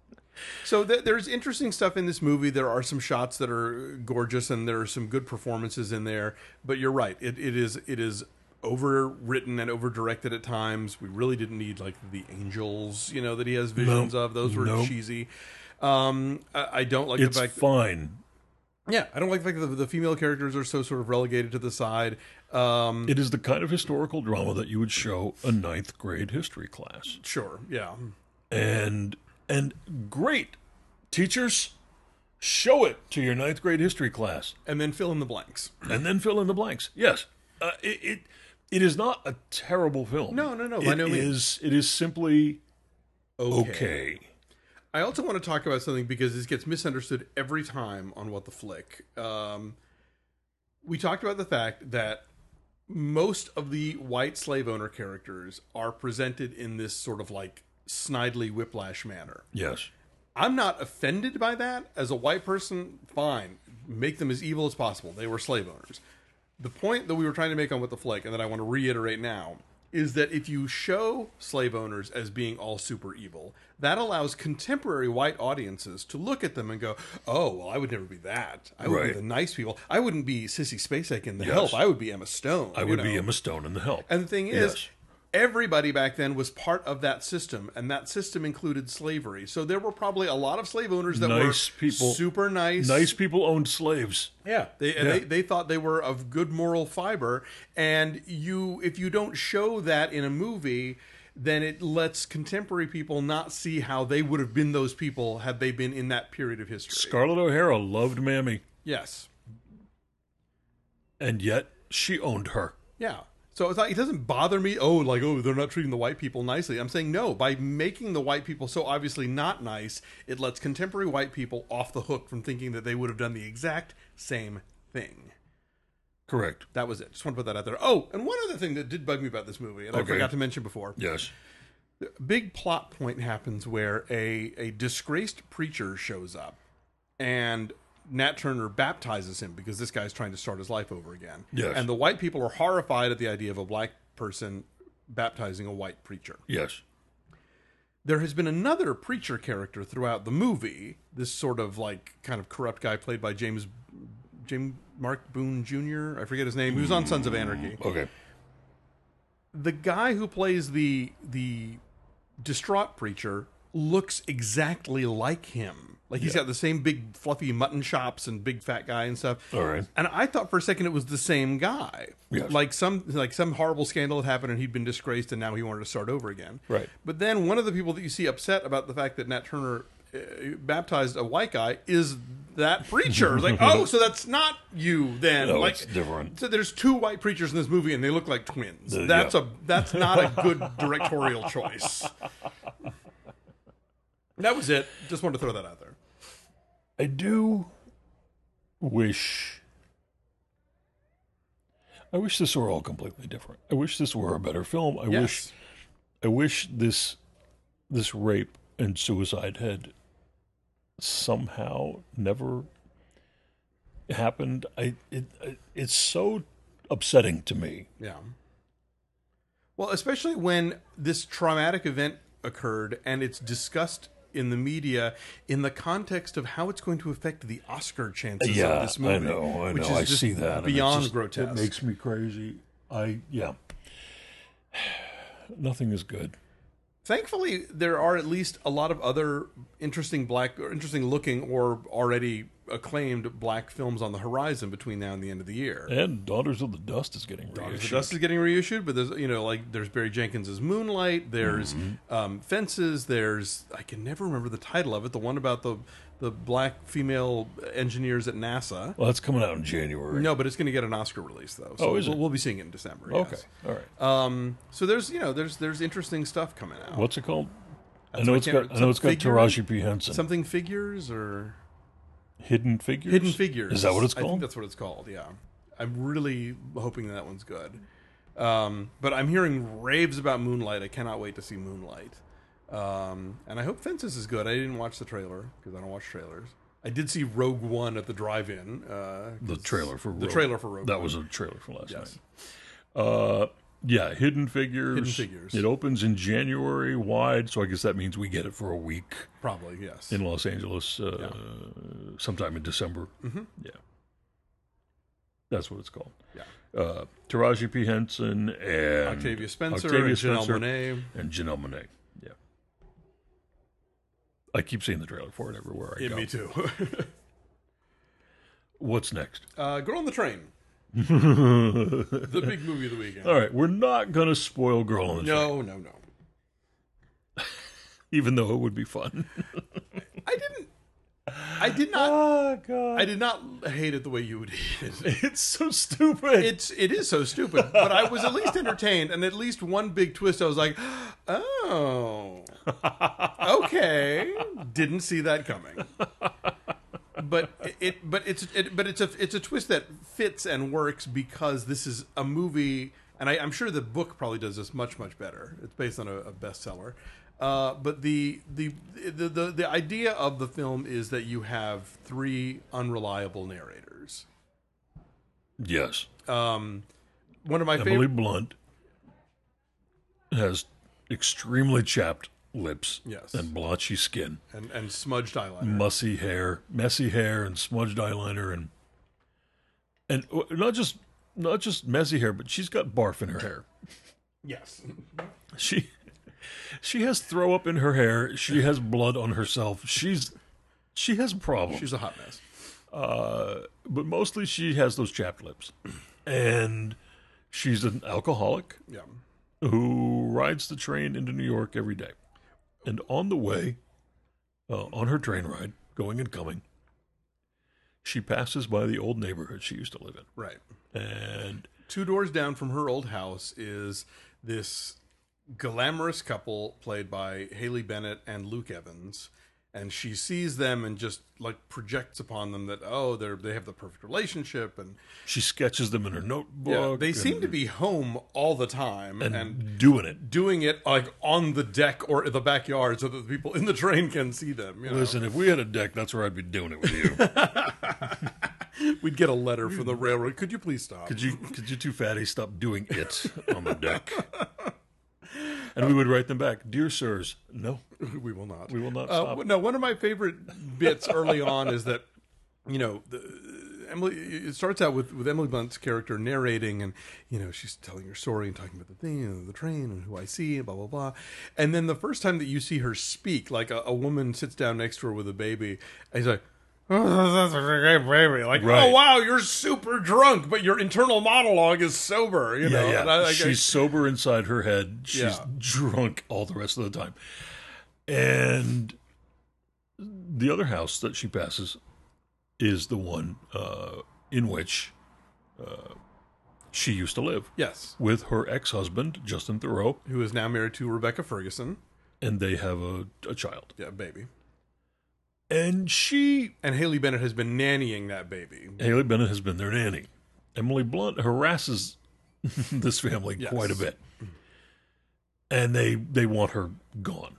So th- there's interesting stuff in this movie. There are some shots that are gorgeous, and there are some good performances in there. But you're right; it, it is it is overwritten and over directed at times. We really didn't need like the angels, you know, that he has visions Nope. of. Those were Nope. cheesy. Um, I, I don't like It's the fact. fine. Yeah, I don't like the fact that the, the female characters are so sort of relegated to the side. Um, It is the kind of historical drama that you would show a ninth grade history class. sure, yeah. And and great. Teachers, show it to your ninth grade history class. And then fill in the blanks. And then fill in the blanks. Yes. Uh, it, it it is not a terrible film. No, no, no, by It no means. is it is simply okay. I also want to talk about something because this gets misunderstood every time on What the Flick. Um, we talked about the fact that most of the white slave owner characters are presented in this sort of like snidely whiplash manner. Yes. I'm not offended by that. As a white person, fine. Make them as evil as possible. They were slave owners. The point that we were trying to make on What the Flick, and that I want to reiterate now, is that if you show slave owners as being all super evil, that allows contemporary white audiences to look at them and go, oh, well, I would never be that. I would Right. be the nice people. I wouldn't be Sissy Spacek in The Yes. Help. I would be Emma Stone. I you would be know? Emma Stone in The Help. And the thing is, Yes. everybody back then was part of that system, and that system included slavery. So there were probably a lot of slave owners that Nice were people. super nice. Nice people owned slaves. Yeah, they, and Yeah. they they thought they were of good moral fiber, and you if you don't show that in a movie, then it lets contemporary people not see how they would have been those people had they been in that period of history. Scarlett O'Hara loved Mammy, Yes, and yet she owned her. yeah. So it's like, it doesn't bother me. Oh, like oh, they're not treating the white people nicely. I'm saying no. By making the white people so obviously not nice, it lets contemporary white people off the hook from thinking that they would have done the exact same thing. Correct. That was it. Just want to put that out there. Oh, and one other thing that did bug me about this movie, and I Okay. forgot to mention before. Yes. A big plot point happens where a, a disgraced preacher shows up and Nat Turner baptizes him because this guy's trying to start his life over again. Yes. And the white people are horrified at the idea of a black person baptizing a white preacher. Yes. There has been another preacher character throughout the movie, this sort of like kind of corrupt guy played by James James Mark Boone Junior I forget his name. He was on Sons of Anarchy. Okay. The guy who plays the the distraught preacher looks exactly like him. Like he's Yeah. got the same big fluffy mutton chops and big fat guy and stuff. All right. And I thought for a second it was the same guy. Yes. Like some like some horrible scandal had happened and he'd been disgraced and now he wanted to start over again. Right. But then one of the people that you see upset about the fact that Nat Turner uh, baptized a white guy is that preacher. Like, oh, so that's not you then. No, like, it's different. So there's two white preachers in this movie and they look like twins. Uh, that's yeah. a that's not a good directorial choice. That was it. Just wanted to throw that out there. I do wish. I wish this were all completely different. I wish this were a better film. I Yes. wish. I wish this, this rape and suicide had somehow never happened. I it it's so upsetting to me. Yeah. Well, especially when this traumatic event occurred and it's discussed in the media in the context of how it's going to affect the Oscar chances Yeah, of this movie. I know. I which know. is I just see that. and it beyond just- grotesque. It makes me crazy. I yeah. Nothing is good. Thankfully, there are at least a lot of other interesting black, or interesting looking, or already acclaimed black films on the horizon between now and the end of the year. And Daughters of the Dust is getting Daughters of reissued. the Dust is getting reissued, but there's you know like there's Barry Jenkins's Moonlight, there's Mm-hmm. um, Fences, there's I can never remember the title of it, the one about the the black female engineers at NASA. Well, that's coming out in January. No, but it's going to get an Oscar release though. So Oh, is we'll, it? we'll be seeing it in December. Okay. yes. All right. Um, so there's you know there's there's interesting stuff coming out. What's it called? I That's know what it's I can't- got. I know it's got Figure? Taraji P Henson. Something Figures or Hidden Figures. Hidden Figures. Is that what it's I think called? that's what it's called. Yeah, I'm really hoping that one's good. Um, but I'm hearing raves about Moonlight. I cannot wait to see Moonlight. Um, and I hope Fences is good. I didn't watch the trailer because I don't watch trailers. I did see Rogue One at the drive-in. Uh, The trailer for the Rogue. trailer for Rogue That One. was a trailer for last Yes. night. Uh, yeah, Hidden Figures. Hidden Figures. It opens in January wide, so I guess that means we get it for a week Probably yes. in Los Angeles, uh, sometime in December. Mm-hmm. Yeah, that's what it's called. Yeah. Uh, Taraji P Henson and Octavia Spencer Octavia and Janelle Spencer Monáe. and Janelle Monáe. Yeah, I keep seeing the trailer for it everywhere I Yeah, go. me too. What's next? uh, Girl on the Train. The big movie of the weekend. All right, we're not going to spoil Girl on the Train, No, no, no. even though it would be fun. I didn't. I did not. Oh God! I did not hate it the way you would hate it. It's so stupid. It's it is so stupid, but I was at least entertained, and at least one big twist. I was like, oh, okay, didn't see that coming. But it, it but it's it, but it's a it's a twist that fits and works because this is a movie, and I, I'm sure the book probably does this much much better. It's based on a, a bestseller. Uh, but the, the the the the idea of the film is that you have three unreliable narrators. yes. Um, one of my Emily favorite, Blunt has extremely chapped lips Yes. and blotchy skin, and, and smudged eyeliner. mussy hair, messy hair, and smudged eyeliner, and and uh, not just not just messy hair, but she's got barf in her hair. Yes, She she has throw up in her hair. She has blood on herself. She's she has a problem. she's a hot mess. Uh, but mostly she has those chapped lips, and she's an alcoholic Yeah, who rides the train into New York every day. And on the way, uh, on her train ride, going and coming, she passes by the old neighborhood she used to live in. right. And Two doors down from her old house is this glamorous couple played by Haley Bennett and Luke Evans, and she sees them and just like projects upon them that oh they're they have the perfect relationship, and She sketches them in her yeah, notebook. they seem and- to be home all the time and, and doing it. doing it like on the deck or the backyard so that the people in the train can see them. You know? Listen, if we had a deck, that's where I'd be doing it with you. We'd get a letter from the railroad. Could you please stop? Could you, could you two fatties stop doing it on the deck? And we would write them back, dear sirs, no, We will not. we will not Uh, stop. no, one of my favorite bits early on is that, you know, the, Emily. It starts out with, with Emily Blunt's character narrating, and you know she's telling her story and talking about the thing and the train and who I see and blah blah blah. And then the first time that you see her speak, like a, a woman sits down next to her with a baby, and he's like, "Oh, that's a great baby!" Like, Right. "Oh wow, you're super drunk, but your internal monologue is sober." You know, Yeah, yeah. And I- I- She's sober inside her head. She's Yeah. drunk all the rest of the time. And the other house that she passes is the one uh, in which uh, she used to live yes, with her ex-husband, Justin Theroux, who is now married to Rebecca Ferguson. and they have a, a child. Yeah, baby. And she, And Haley Bennett has been nannying that baby. Haley Bennett, has been their nanny. Emily Blunt harasses this family Yes. quite a bit. And they, they want her gone.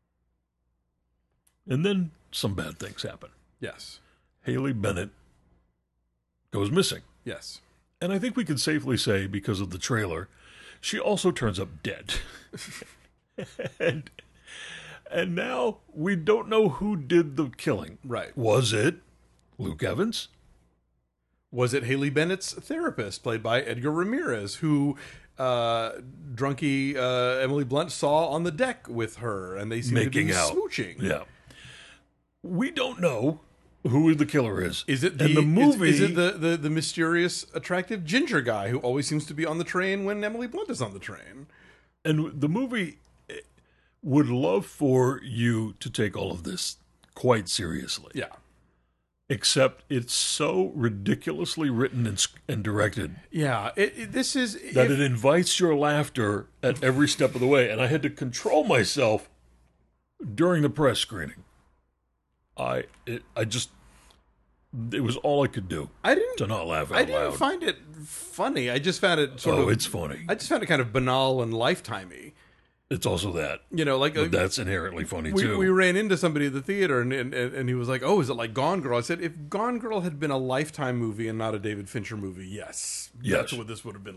And then some bad things happen. Yes. Haley Bennett goes missing. Yes. And I think we can safely say, because of the trailer, she also turns up dead. and, and now we don't know who did the killing. Right. Was it Luke Evans? Was it Haley Bennett's therapist, played by Edgar Ramirez, who uh, drunky uh, Emily Blunt saw on the deck with her, and they seem Making to be out. smooching? Yeah. We don't know who the killer is. Is it the, and the is- movie? Is, it the, the, the mysterious, attractive ginger guy who always seems to be on the train when Emily Blunt is on the train? And the movie would love for you to take all of this quite seriously. Yeah. Except it's so ridiculously written and, sc- and directed Yeah. It, it- this is... that if- it invites your laughter at every step of the way. And I had to control myself during the press screening. I it, I just... It was all I could do I didn't... to not laugh out I didn't loud. find it funny. I just found it sort oh, of... it's funny. I just found it kind of banal and lifetimey. It's also that. You know, like... But uh, that's inherently funny, we, too. we ran into somebody at the theater, and, and and he was like, "Oh, is it like Gone Girl?" I said, "If Gone Girl had been a Lifetime movie and not a David Fincher movie, yes, Yes. that's what this would have been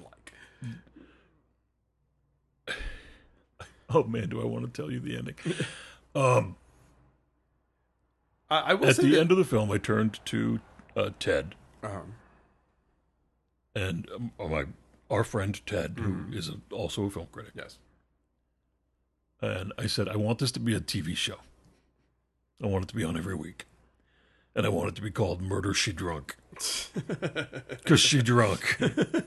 like." Oh, man, do I want to tell you the ending. Um, I, I will at say the that, end of the film, I turned to uh, Ted, uh and um, my our friend Ted, Mm-hmm. who is a, also a film critic. yes, And I said, I want this to be a T V show. I want it to be on every week. And I want it to be called Murder, She Drunk. Because she drunk.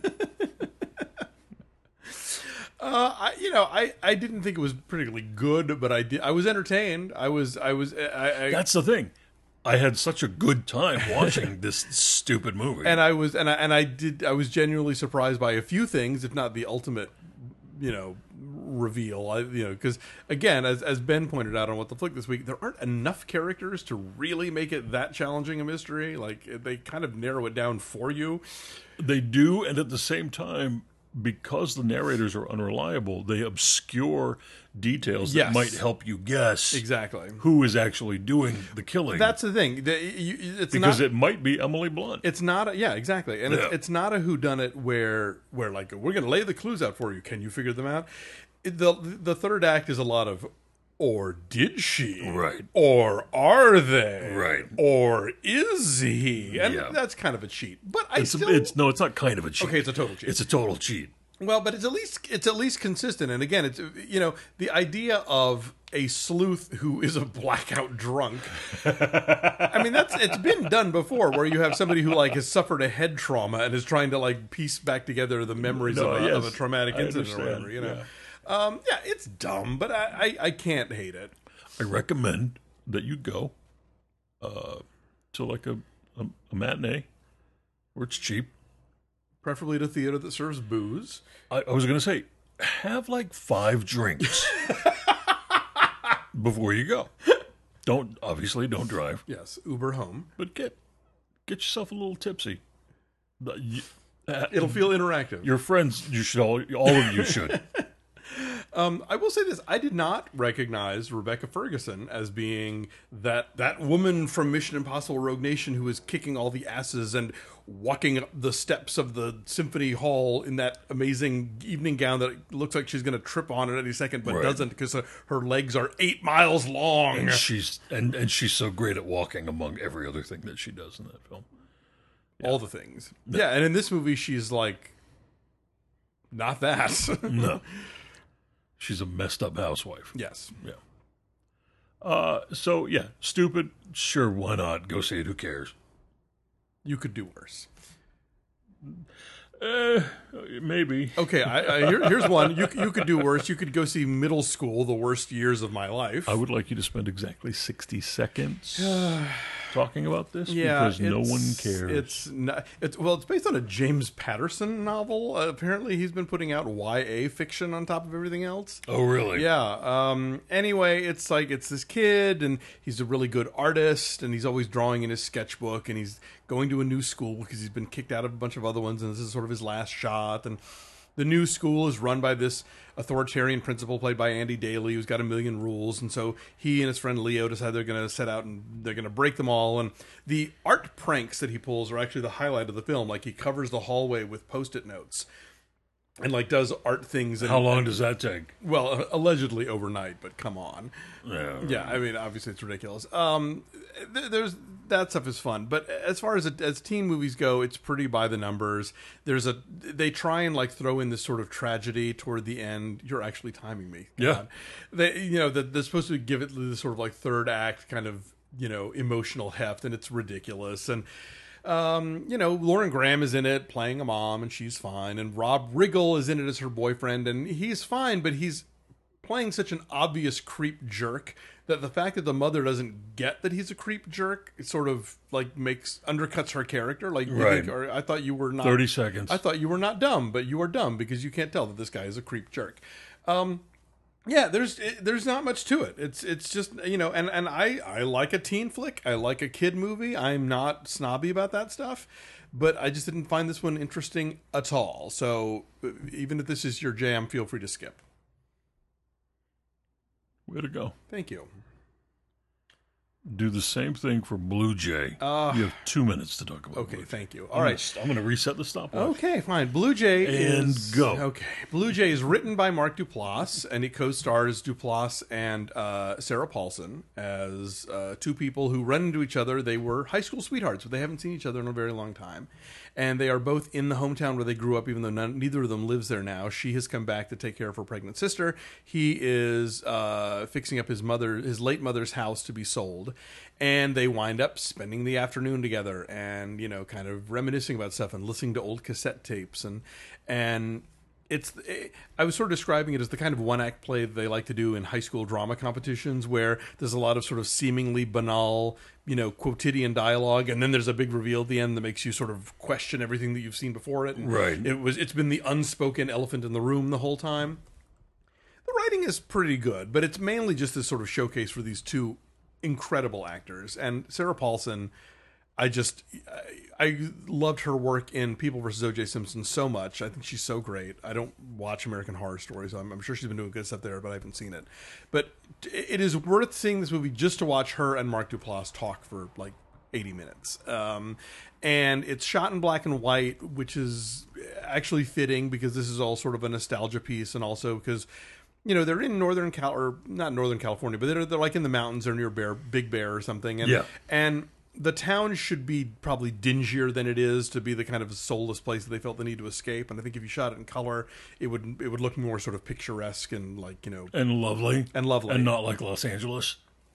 uh, I, you know, I, I didn't think it was particularly good, but I did. I was entertained. I was I was I, I That's the thing. I had such a good time watching this stupid movie. and I was and I and I did. I was genuinely surprised by a few things, if not the ultimate, you know, reveal. I, you know, because again, as as Ben pointed out on What the Flick this week, there aren't enough characters to really make it that challenging a mystery. Like they kind of narrow it down for you. They do, and at the same time, because the narrators are unreliable, they obscure details that Yes. might help you guess Exactly. who is actually doing the killing. That's the thing. The- you- It's because not, it might be Emily Blunt. It's not a, yeah, exactly. And Yeah. it's, it's not a whodunit where where like we're going to lay the clues out for you. Can you figure them out? It- The the third act is a lot of or did she? Right. Or are they? Right. Or is he? And Yeah. that's kind of a cheat. But I It's, still it's no, it's not kind of a cheat. Okay, it's a total cheat. It's a total cheat. Well, but it's at least it's at least consistent. And again, it's you know the idea of a sleuth who is a blackout drunk. I mean, that's it's been done before, where you have somebody who like has suffered a head trauma and is trying to like piece back together the memories No, of, a, yes, of a traumatic I incident or understand, whatever. You know, yeah. um, yeah, it's dumb, but I, I I can't hate it. I recommend that you go uh, to like a, a, a matinee where it's cheap. Preferably at a theater that serves booze. I, I was going to say, have like five drinks before you go. Don't obviously don't drive, Yes, Uber home. but get get yourself a little tipsy. The- you- uh, It'll feel interactive. your friends. You should all all of you should. Um, I will say this: I did not recognize Rebecca Ferguson as being that that woman from Mission Impossible: Rogue Nation who was kicking all the asses and walking up the steps of the Symphony Hall in that amazing evening gown that looks like she's going to trip on at any second, but Right. doesn't because her, her legs are eight miles long. And she's and, and she's so great at walking among every other thing that she does in that film. All the things, yeah. And in this movie, she's like not that. No, she's a messed up housewife. Yes. Yeah. Uh, so yeah, stupid. Sure, why not? Go see it. Who cares? You could do worse. Uh, maybe. Okay, I, I, here, here's one. You you could do worse. You could go see Middle School, the worst years of my life. I would like you to spend exactly sixty seconds talking about this yeah, because no it's- one cares. It's not. It's well, it's based on a James Patterson novel. Uh, apparently, he's been putting out Y A fiction on top of everything else. oh, really? Yeah. Um, anyway, it's like it's this kid, and he's a really good artist, and he's always drawing in his sketchbook, and he's going to a new school because he's been kicked out of a bunch of other ones, and this is sort of his last shot. And the new school is run by this authoritarian principal played by Andy Daly, who's got a million rules, and so he and his friend Leo decide they're going to set out and they're going to break them all. And the art pranks that he pulls are actually the highlight of the film. Like he covers the hallway with Post-it notes. And like does art things. And, How long does that take? well, allegedly overnight, but come on. Yeah. Yeah, I mean, obviously it's ridiculous. Um, th- there's that stuff is fun, but as far as as teen movies go, it's pretty by the numbers. There's a they try and like throw in this sort of tragedy toward the end. You're actually timing me. Yeah. God. They you know that they're supposed to give it this sort of like third act kind of you know emotional heft, and it's ridiculous. And um, you know, Lauren Graham is in it playing a mom, and she's fine. And Rob Riggle is in it as her boyfriend, and he's fine, but he's playing such an obvious creep jerk that the fact that the mother doesn't get that he's a creep jerk it sort of like makes undercuts her character. Like, you Right. think, or I thought you were not thirty seconds. I thought you were not dumb, but you are dumb because you can't tell that this guy is a creep jerk. Um, yeah, there's it, there's not much to it. It's it's just you know, and and I I like a teen flick. I like a kid movie. I'm not snobby about that stuff, but I just didn't find this one interesting at all. So even if this is your jam, feel free to skip. Way to go. Thank you. Do the same thing for Blue Jay. Uh, you have two minutes to talk about Okay, Blue Jay. thank you. I'm All gonna right. st- I'm going to reset the stopwatch. Okay, fine. Blue Jay And is go. Okay, Blue Jay is written by Mark Duplass, and it co-stars Duplass and uh, Sarah Paulson as uh, two people who run into each other. They were high school sweethearts, but they haven't seen each other in a very long time, and they are both in the hometown where they grew up. Even though none, neither of them lives there now, she has come back to take care of her pregnant sister. He is uh, fixing up his mother, his late mother's house to be sold. And they wind up spending the afternoon together and, you know, kind of reminiscing about stuff and listening to old cassette tapes. And and it's I was sort of describing it as the kind of one-act play that they like to do in high school drama competitions where there's a lot of sort of seemingly banal, you know, quotidian dialogue. And then there's a big reveal at the end that makes you sort of question everything that you've seen before it. And Right. It was, it's been the unspoken elephant in the room the whole time. The writing is pretty good, but it's mainly just this sort of showcase for these two incredible actors. And Sarah Paulson, I just I, I loved her work in People versus O J Simpson so much. I think she's so great. I don't watch American Horror Stories. I'm, I'm sure she's been doing good stuff there, but I haven't seen it. But it is worth seeing this movie just to watch her and Mark Duplass talk for like eighty minutes. Um, and it's shot in black and white, which is actually fitting because this is all sort of a nostalgia piece, and also because you know, they're in Northern Cal, or not Northern California, but they're, they're like in the mountains or near Bear, Big Bear or something. And, Yeah. and the town should be probably dingier than it is to be the kind of soulless place that they felt the need to escape. And I think if you shot it in color, it would, it would look more sort of picturesque and like, you know, And lovely. and lovely. And not like Los Angeles.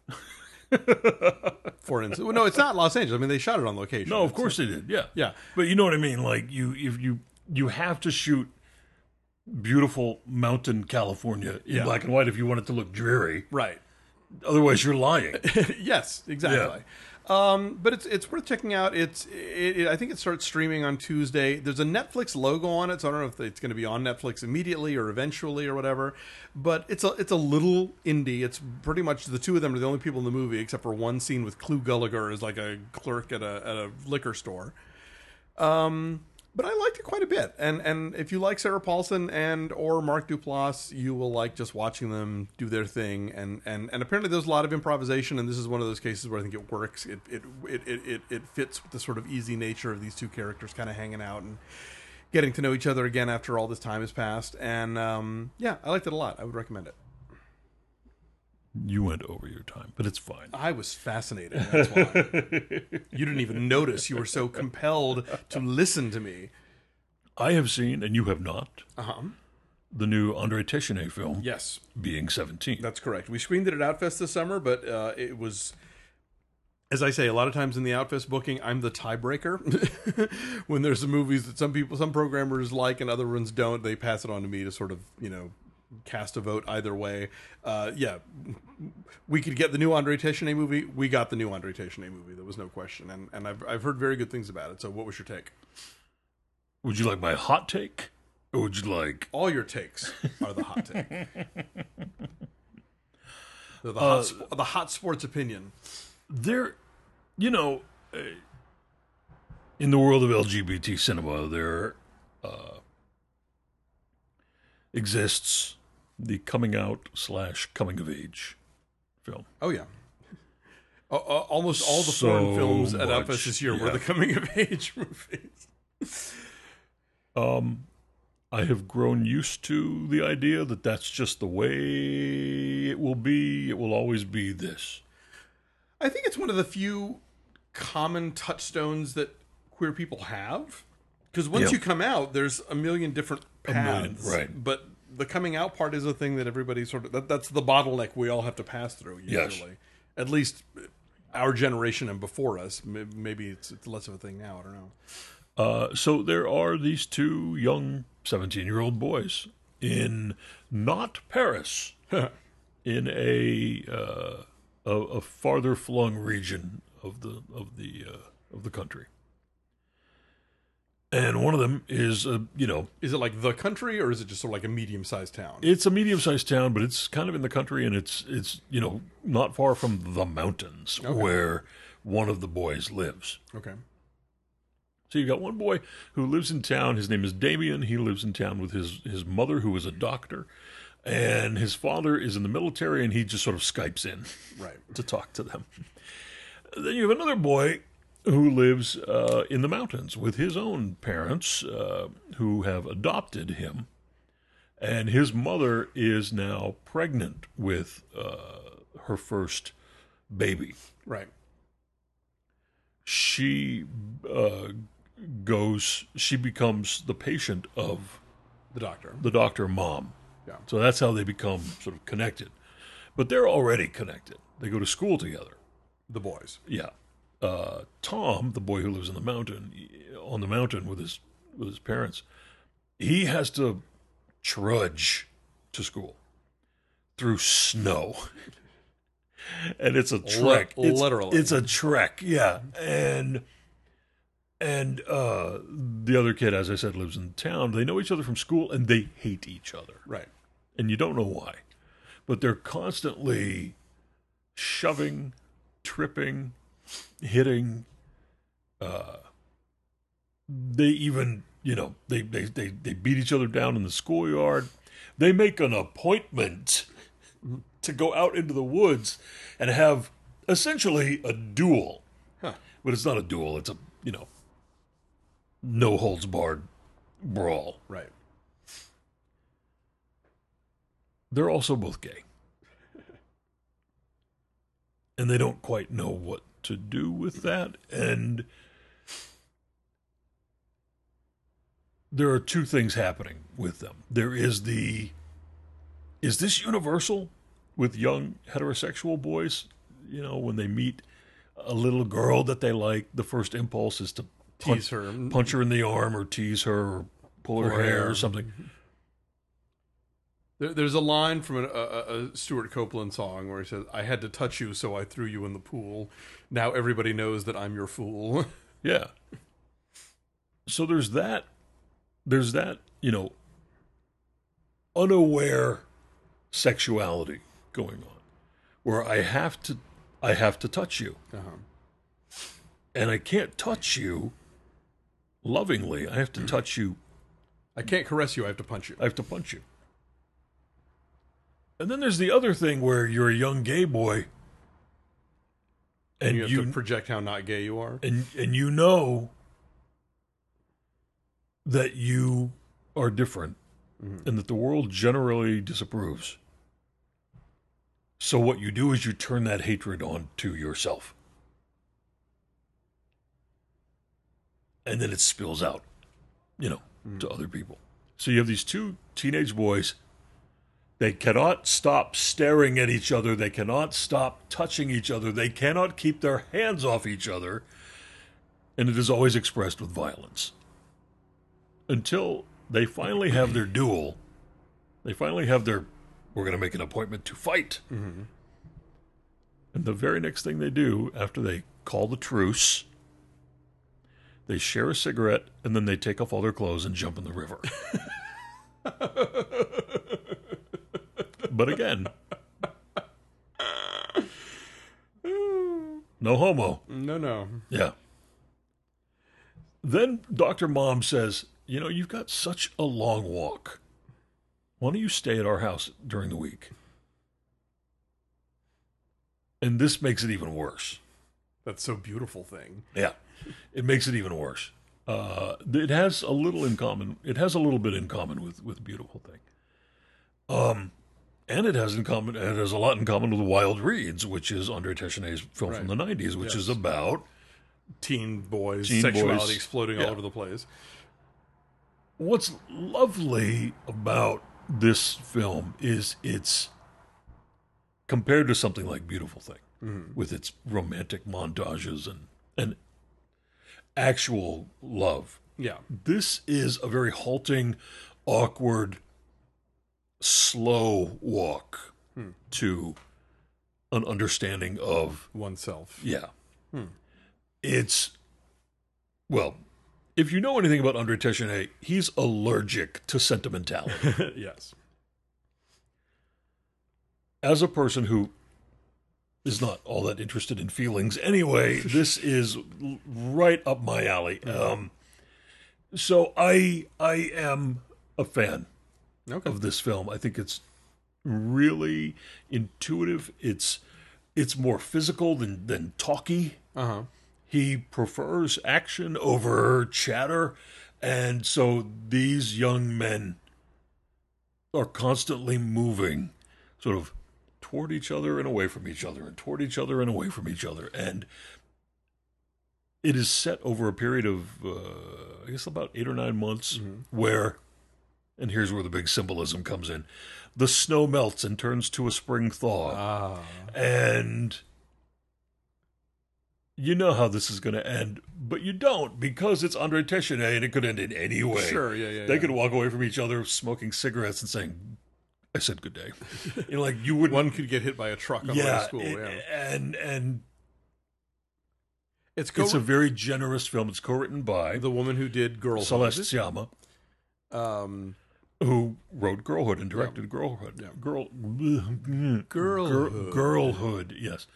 for instance. Well, no, it's not Los Angeles. I mean, they shot it on location. No, of It's- course they did. Yeah. Yeah. But you know what I mean? Like, you, if you, you have to shoot beautiful mountain California in Yeah. black and white if you want it to look dreary. Right. Otherwise, you're lying. Yes, exactly. Um, but it's it's worth checking out. It's it, it, I think it starts streaming on Tuesday. There's a Netflix logo on it, so I don't know if it's going to be on Netflix immediately or eventually or whatever. But it's a it's a little indie. It's pretty much the two of them are the only people in the movie, except for one scene with Clu Gulager as like a clerk at a at a liquor store. Um. But I liked it quite a bit, and and if you like Sarah Paulson and or Mark Duplass, you will like just watching them do their thing. And, and, and apparently there's a lot of improvisation, and this is one of those cases where I think it works. It it it it, it, it fits with the sort of easy nature of these two characters kind of hanging out and getting to know each other again after all this time has passed. And um, yeah, I liked it a lot. I would recommend it. You went over your time, but it's fine. I was fascinated. That's why. You didn't even notice. You were so compelled to listen to me. I have seen, and you have not, Uh-huh. the new Andre Tessier film, Yes, Being seventeen. that's correct. We screened it at Outfest this summer, but uh, it was, as I say, a lot of times in the Outfest booking, I'm the tiebreaker. When there's some movies that some people, some programmers like and other ones don't, they pass it on to me to sort of, you know, cast a vote either way. Uh, yeah, we could get the new Andre Tessier movie. We got the new Andre Tessier movie. There was no question, and and I've I've heard very good things about it. So, what was your take? Would you like my hot take? Or would you like... All your takes are the hot take. They're the hot, Uh, sp- the hot sports opinion. There, you know, uh, in the world of L G B T cinema, there uh, exists the coming out slash coming of age film. Oh yeah. Uh, uh, almost all the So foreign films at much, Outfest this year were yeah. the coming of age movies. Um, I have grown used to the idea that that's just the way it will be. It will always be this. I think it's one of the few common touchstones that queer people have. Because once Yeah. you come out, there's a million different million, paths. right. But the coming out part is a thing that everybody sort of, that, that's the bottleneck we all have to pass through, usually. Yes. At least our generation and before us. M- Maybe it's, it's less of a thing now. I don't know. Uh, so there are these two young seventeen-year-old boys in not Paris, in a, uh, a a farther flung region of the of the uh, of the country, and one of them is a you know Is it like the country, or is it just sort of like a medium-sized town? it's a medium-sized town, but it's kind of in the country, and it's it's you know not far from the mountains Okay. where one of the boys lives. Okay. So you got one boy who lives in town. His name is Damien. He lives in town with his, his mother, who is a doctor, and his father is in the military, and he just sort of Skypes in Right. to talk to them. Then you have another boy who lives uh, in the mountains with his own parents, uh, who have adopted him, and his mother is now pregnant with uh, her first baby. Right. She uh, goes, she becomes the patient of The doctor. the doctor mom. Yeah. So that's how they become sort of connected. But they're already connected. They go to school together. The boys. Yeah. Uh, Tom, the boy who lives in the mountain, on the mountain with his with his parents, he has to trudge to school through snow. And it's a trek. Li- It's- literally. It's a trek, yeah. And and uh, the other kid, as I said, lives in town. They know each other from school, and they hate each other. Right. And you don't know why. But they're constantly shoving, tripping, hitting. Uh, they even, you know, they, they, they, they beat each other down in the schoolyard. They make an appointment to go out into the woods and have essentially a duel. Huh. But it's not a duel. It's a, you know, no holds barred brawl. Right. They're also both gay. And they don't quite know what to do with that. And there are two things happening with them. There is the, is this universal with young heterosexual boys? You know, when they meet a little girl that they like, the first impulse is to Tease punch her. punch her in the arm or tease her or pull her Pull her hair hair. or something. There, there's a line from a, a, a Stuart Copeland song where he says, "I had to touch you, so I threw you in the pool. Now everybody knows that I'm your fool." Yeah. So there's that, there's that, you know, unaware sexuality going on, where I have to, I have to touch you, Uh-huh. and I can't touch you lovingly. I have to touch you. I can't caress you. I have to punch you. I have to punch you. And then there's the other thing where you're a young gay boy, and, and you have you to project how not gay you are. and and you know that you are different, Mm-hmm. and that the world generally disapproves. So what you do is you turn that hatred on to yourself. And then it spills out, you know, Mm-hmm. to other people. So you have these two teenage boys. They cannot stop staring at each other. They cannot stop touching each other. They cannot keep their hands off each other. And it is always expressed with violence. Until they finally have their duel. They finally have their, we're going to make an appointment to fight. Mm-hmm. And the very next thing they do, after they call the truce, they share a cigarette, and then they take off all their clothes and jump in the river. But again, no homo. No, no. Yeah. Then Doctor Mom says, you know, you've got such a long walk. Why don't you stay at our house during the week? And this makes it even worse. That's so beautiful thing. Yeah. It makes it even worse. Uh, it has a little in common. It has a little bit in common with, with Beautiful Thing. Um, and it has in common. It has a lot in common with Wild Reeds, which is Andre Techenet's film Right. from the nineties, which Yes. is about Teen boys, Teen sexuality boys. exploding Yeah. all over the place. What's lovely about this film is it's compared to something like Beautiful Thing, Mm-hmm. with its romantic montages and and actual love. Yeah. This is a very halting, awkward, slow walk Hmm. to an understanding of, Oneself. yeah. Hmm. It's, well, if you know anything about Andre Techenet, he's allergic to sentimentality. Yes. As a person who is not all that interested in feelings anyway, this is l- right up my alley. Um, so I I am a fan Okay. of this film. I think it's really intuitive. It's it's more physical than than talky. Uh huh. He prefers action over chatter, and so these young men are constantly moving, sort of toward each other and away from each other, and toward each other and away from each other, and it is set over a period of, uh, I guess, about eight or nine months, Mm-hmm. where, and here's where the big symbolism comes in, the snow melts and turns to a spring thaw, Ah. and you know how this is going to end, but you don't, because it's Andre Techenet, and it could end in any way. Sure. Yeah. Yeah. They yeah. could walk away from each other smoking cigarettes and saying, I said good day. You know, like you would One could get hit by a truck on the way yeah, to school. it- yeah. and and It's co- it's a very generous film. It's co-written by the woman who did Girlhood. Celeste Sciamma, Um. who wrote Girlhood and directed Girlhood. Yeah. Girl, Girlhood. Girl, Girlhood, yes.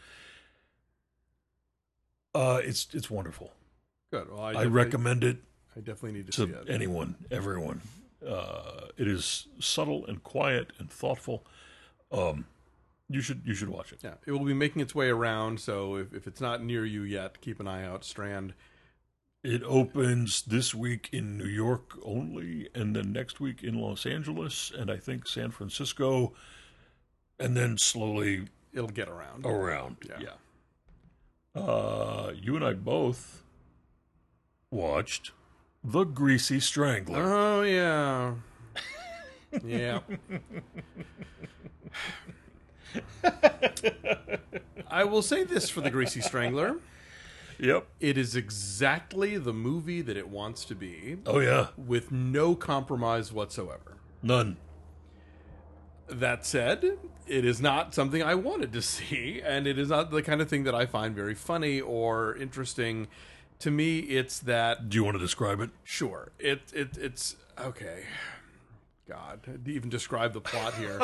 Uh, it's it's wonderful. Good. Well, I, I definitely- recommend it I definitely need to, see to it. anyone, everyone. Uh, it is subtle and quiet and thoughtful. Um, you should you should watch it. Yeah, it will be making its way around. So if, if it's not near you yet, keep an eye out. Strand. It opens this week in New York only, and then next week in Los Angeles, and I think San Francisco, and then slowly It'll get around. around. Yeah. Yeah. Uh, you and I both watched The Greasy Strangler. Oh yeah. Yeah. I will say this for The Greasy Strangler. Yep. It is exactly the movie that it wants to be, Oh, yeah. with no compromise whatsoever. None. That said, it is not something I wanted to see, and it is not the kind of thing that I find very funny or interesting. To me, it's that Do you want to describe it? sure, it it it's okay. God, to even describe the plot here.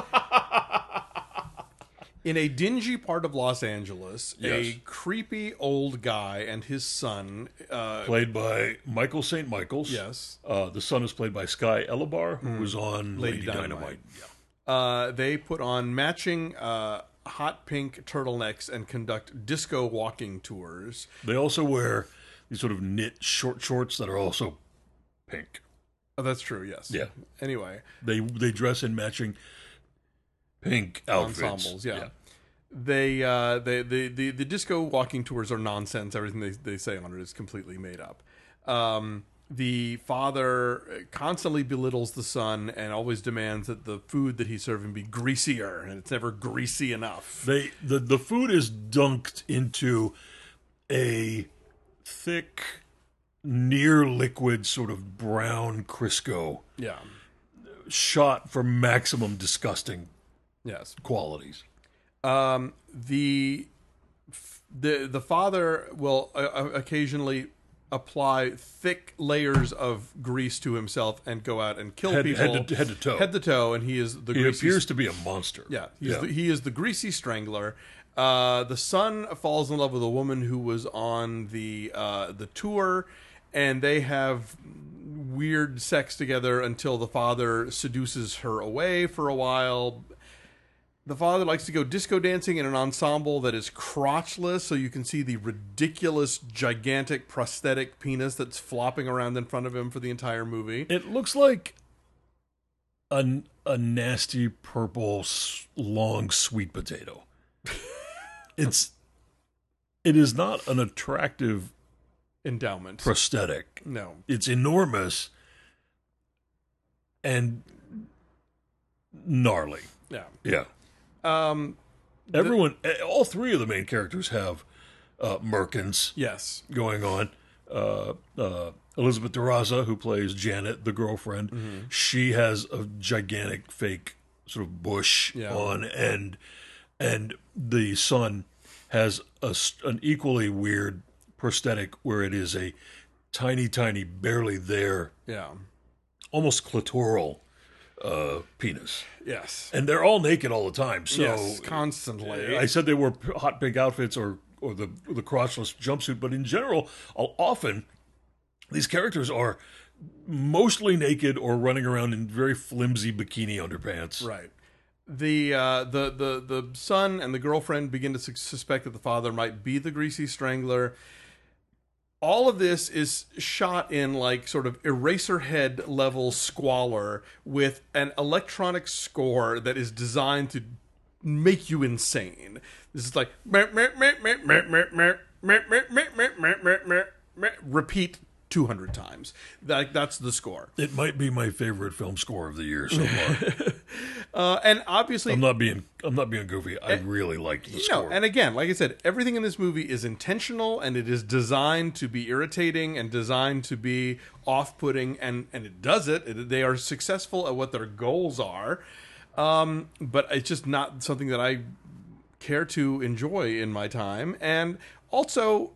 In a dingy part of Los Angeles, Yes. a creepy old guy and his son. Uh, Played by Michael Saint Michaels. yes. Uh, the son is played by Sky Elabar, who was on Lady, Lady Dynamite. Dynamite. Yeah. Uh, they put on matching uh, hot pink turtlenecks and conduct disco walking tours. They also wear these sort of knit short shorts that are also pink. Oh, that's true. Yes. Yeah. Anyway, They they dress in matching pink outfits. ensembles. Yeah. They, uh, they, the, the, the disco walking tours are nonsense. Everything they, they say on it is completely made up. Um, the father constantly belittles the son and always demands that the food that he's serving be greasier, and it's never greasy enough. They the the food is dunked into a thick, near liquid sort of brown Crisco, Yeah. shot for maximum disgusting Yes. qualities. Um, the the the father will uh, uh, occasionally apply thick layers of grease to himself and go out and kill Head, people head, to, head to toe. head to toe, and he is the he greasy. appears to be a monster. yeah, he's Yeah. The, he is the greasy strangler. Uh, the son falls in love with a woman who was on the uh, the tour, and they have weird sex together until the father seduces her away for a while. The father likes to go disco dancing in an ensemble that is crotchless, so you can see the ridiculous, gigantic prosthetic penis that's flopping around in front of him for the entire movie. It looks like a, a nasty purple s- long sweet potato. It's it is not an attractive Endowment. prosthetic. no. It's enormous and gnarly. Yeah. Yeah. Um, Everyone, eh, all three of the main characters have uh, merkins yes. going on. Uh, uh, Elizabeth Duraza, who plays Janet, the girlfriend, Mm-hmm. she has a gigantic fake sort of bush Yeah. on, and and the son has a, s- an equally weird prosthetic where it is a tiny, tiny, barely there, Yeah. almost clitoral uh, penis. Yes. And they're all naked all the time. So yes. Constantly. I said they wore p- hot pink outfits or or the the crotchless jumpsuit, but in general, I'll- often these characters are mostly naked or running around in very flimsy bikini underpants. Right. The uh, the the the son and the girlfriend begin to sus- suspect that the father might be the greasy strangler. All of this is shot in like sort of Eraserhead level squalor with an electronic score that is designed to make you insane. This is like repeat two hundred times. Like that's the score. It might be my favorite film score of the year so far. Uh, and obviously I'm not being I'm not being goofy. I really liked the No, score. and again, like I said, everything in this movie is intentional and it is designed to be irritating and designed to be off-putting, and, and it does it. It- They are successful at what their goals are, um, but it's just not something that I care to enjoy in my time. And also,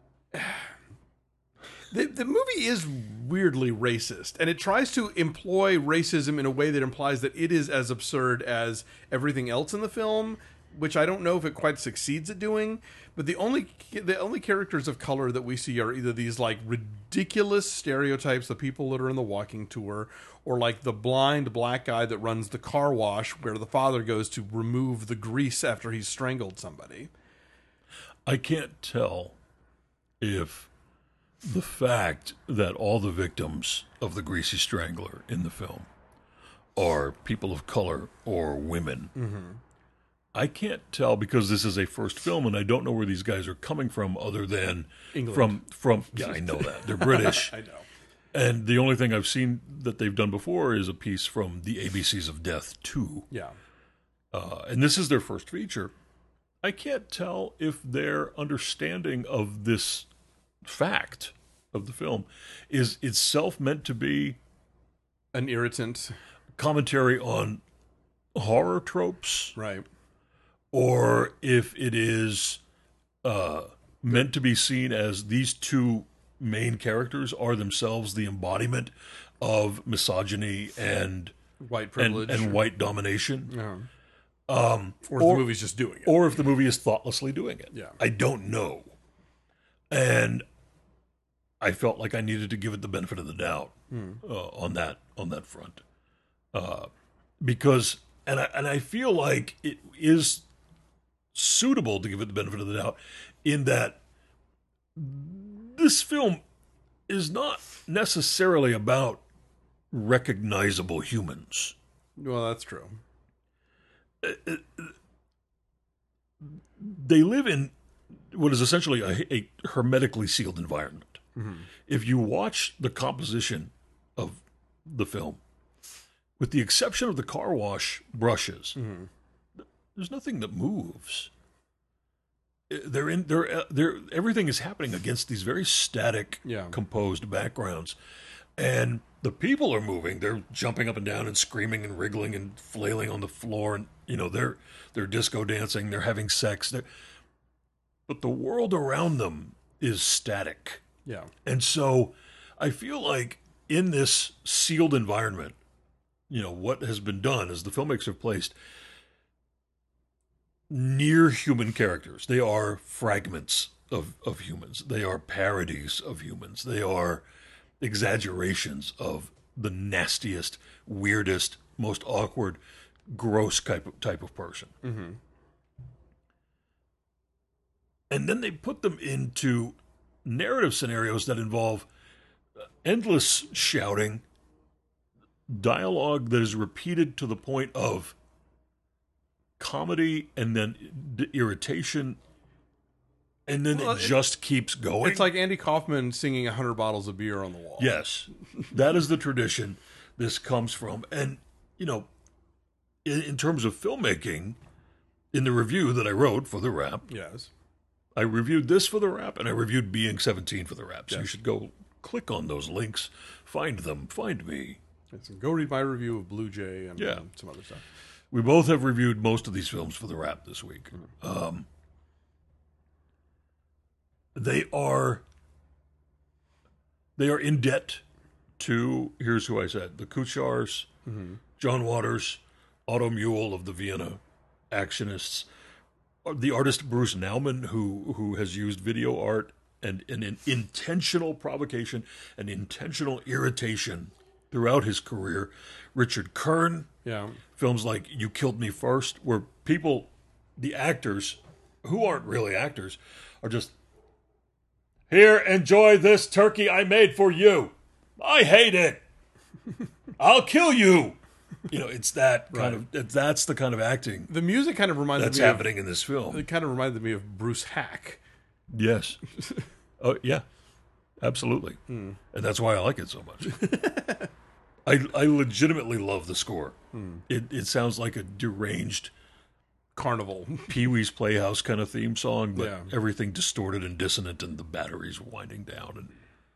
the the movie is weirdly racist, and it tries to employ racism in a way that implies that it is as absurd as everything else in the film, which I don't know if it quite succeeds at doing. But the only the only characters of color that we see are either these like ridiculous stereotypes, the people that are in the walking tour, or like the blind black guy that runs the car wash where the father goes to remove the grease after he's strangled somebody. I can't tell if the fact that all the victims of the Greasy Strangler in the film are people of color or women. Mm-hmm. I can't tell because this is a first film and I don't know where these guys are coming from other than England. from from yeah, I know that. They're British. I know. And the only thing I've seen that they've done before is a piece from The A B Cs of Death two. Yeah. Uh, and this is their first feature. I can't tell if their understanding of this fact of the film is itself meant to be An irritant. commentary on horror tropes, Right. or if it is uh, meant to be seen as these two main characters are themselves the embodiment of misogyny and White and, privilege. and white domination. Uh-huh. Um, Or, or the movie's just doing it. or if the movie is thoughtlessly doing it. Yeah. I don't know. And I felt like I needed to give it the benefit of the doubt Hmm. uh, on that on that front, uh, because and I and I feel like it is suitable to give it the benefit of the doubt in that this film is not necessarily about recognizable humans. Well, that's true. They live in what is essentially a, a hermetically sealed environment. Mm-hmm. If you watch the composition of the film, with the exception of the car wash brushes, Mm-hmm. there's nothing that moves. They're in. They're. They're. Everything is happening against these very static, Yeah. composed backgrounds, and the people are moving. They're jumping up and down and screaming and wriggling and flailing on the floor, and you know they're they're disco dancing. They're having sex. They're, but the world around them is static. Yeah. And so I feel like in this sealed environment, you know, what has been done is the filmmakers have placed near human characters. They are fragments of, of humans. They are parodies of humans. They are exaggerations of the nastiest, weirdest, most awkward, gross type of, type of person. Mm-hmm. And then they put them into narrative scenarios that involve endless shouting, dialogue that is repeated to the point of comedy and then d- irritation, and then Well, it it- just keeps going. It's like Andy Kaufman singing one hundred bottles of beer on the wall. Yes, that is the tradition this comes from. And, you know, in, in terms of filmmaking, in the review that I wrote for the Wrap, Yes. I reviewed this for the Wrap, and I reviewed Being seventeen for the Wrap. So Yes. you should go click on those links, find them, find me. Yes, and go read my review of Blue Jay and Yeah. um, some other stuff. We both have reviewed most of these films for the Wrap this week. Um, they are they are in debt to, here's who I said, the Kuchars, Mm-hmm. John Waters, Otto Mule of the Vienna Actionists, the artist Bruce Nauman, who who has used video art and, and an intentional provocation and intentional irritation throughout his career. Richard Kern, Yeah. films like You Killed Me First, where people, the actors, who aren't really actors, are just, here, enjoy this turkey I made for you. I hate it. I'll kill you. You know, it's that kind Right. of, that's the kind of acting The music kind of reminded that's me happening in this of, film. it kind of reminded me of Bruce Hack. Yes. Oh, yeah. Absolutely. And that's why I like it so much. I I legitimately love the score. It it sounds like a deranged Carnival. Pee-wee's Playhouse kind of theme song, but Yeah. everything distorted and dissonant and the batteries winding down. And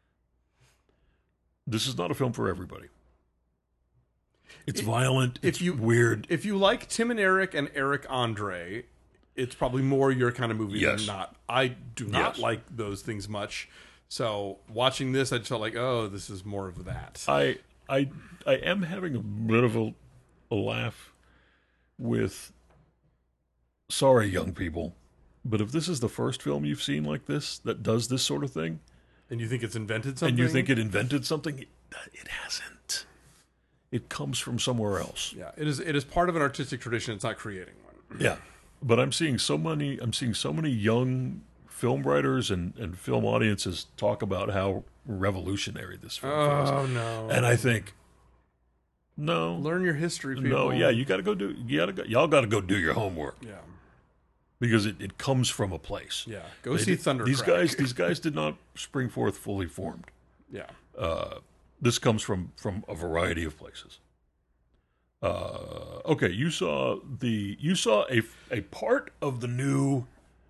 this is not a film for everybody. It's violent. if It's you- weird. If you like Tim and Eric and Eric Andre, it's probably more your kind of movie Yes. than not. I do not Yes. like those things much. So watching this, I just felt like, oh, this is more of that. I I I am having a bit of a, a laugh with. Sorry, young people, but if this is the first film you've seen like this that does this sort of thing, And you think it's invented something? and you think it invented something, it, it hasn't. It comes from somewhere else. Yeah, it is. It is part of an artistic tradition. It's not creating one. Yeah, but I'm seeing so many. I'm seeing so many young film writers and, and film audiences talk about how revolutionary this film is, Oh no! and I think, no, Learn your history, people. no, yeah, you got to go do. You got to go. Y'all got to go do your homework yeah, because it, it comes from a place. yeah. Go They see did- Thunder. These guys, these guys did not spring forth fully formed. Yeah, Uh, this comes from from a variety of places. Uh, okay, you saw the you saw a a part of the new.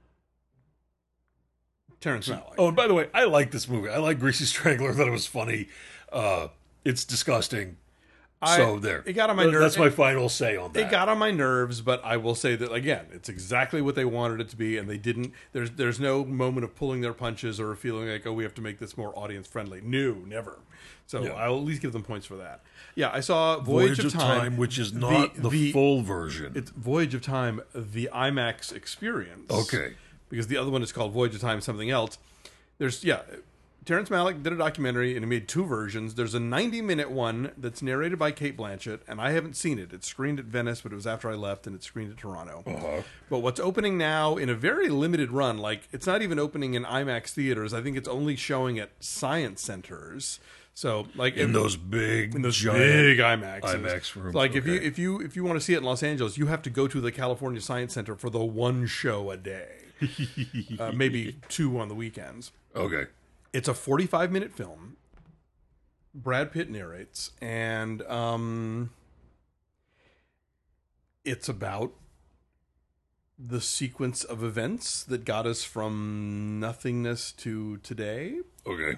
Terrence Malick. Oh, and by the way, I like this movie. I like Greasy Strangler. I thought it was funny. Uh, it's disgusting. I, so there. It got on my nerves. That's my final say on that. It got on my nerves, but I will say that again, it's exactly what they wanted it to be, and they didn't. There's there's no moment of pulling their punches or feeling like, oh, we have to make this more audience friendly. No, never. So Yeah. I'll at least give them points for that. Yeah, I saw Voyage, Voyage of Time, Time, which is not the, the full version. It's Voyage of Time, the IMAX experience. Okay. Because the other one is called Voyage of Time, something else. There's yeah. Terrence Malick did a documentary and he made two versions. There's a ninety minute one that's narrated by Cate Blanchett, and I haven't seen it. It's screened at Venice, but it was after I left, and it's screened at Toronto. Uh-huh. But what's opening now in a very limited run, like it's not even opening in IMAX theaters. I think it's only showing at science centers. So like in if, those big, in those giant big IMAX IMAX rooms. Like if you Okay. if you if you want to see it in Los Angeles, you have to go to the California Science Center for the one show a day, uh, maybe two on the weekends. Okay. It's a forty-five minute film. Brad Pitt narrates, and um, it's about the sequence of events that got us from nothingness to today. Okay.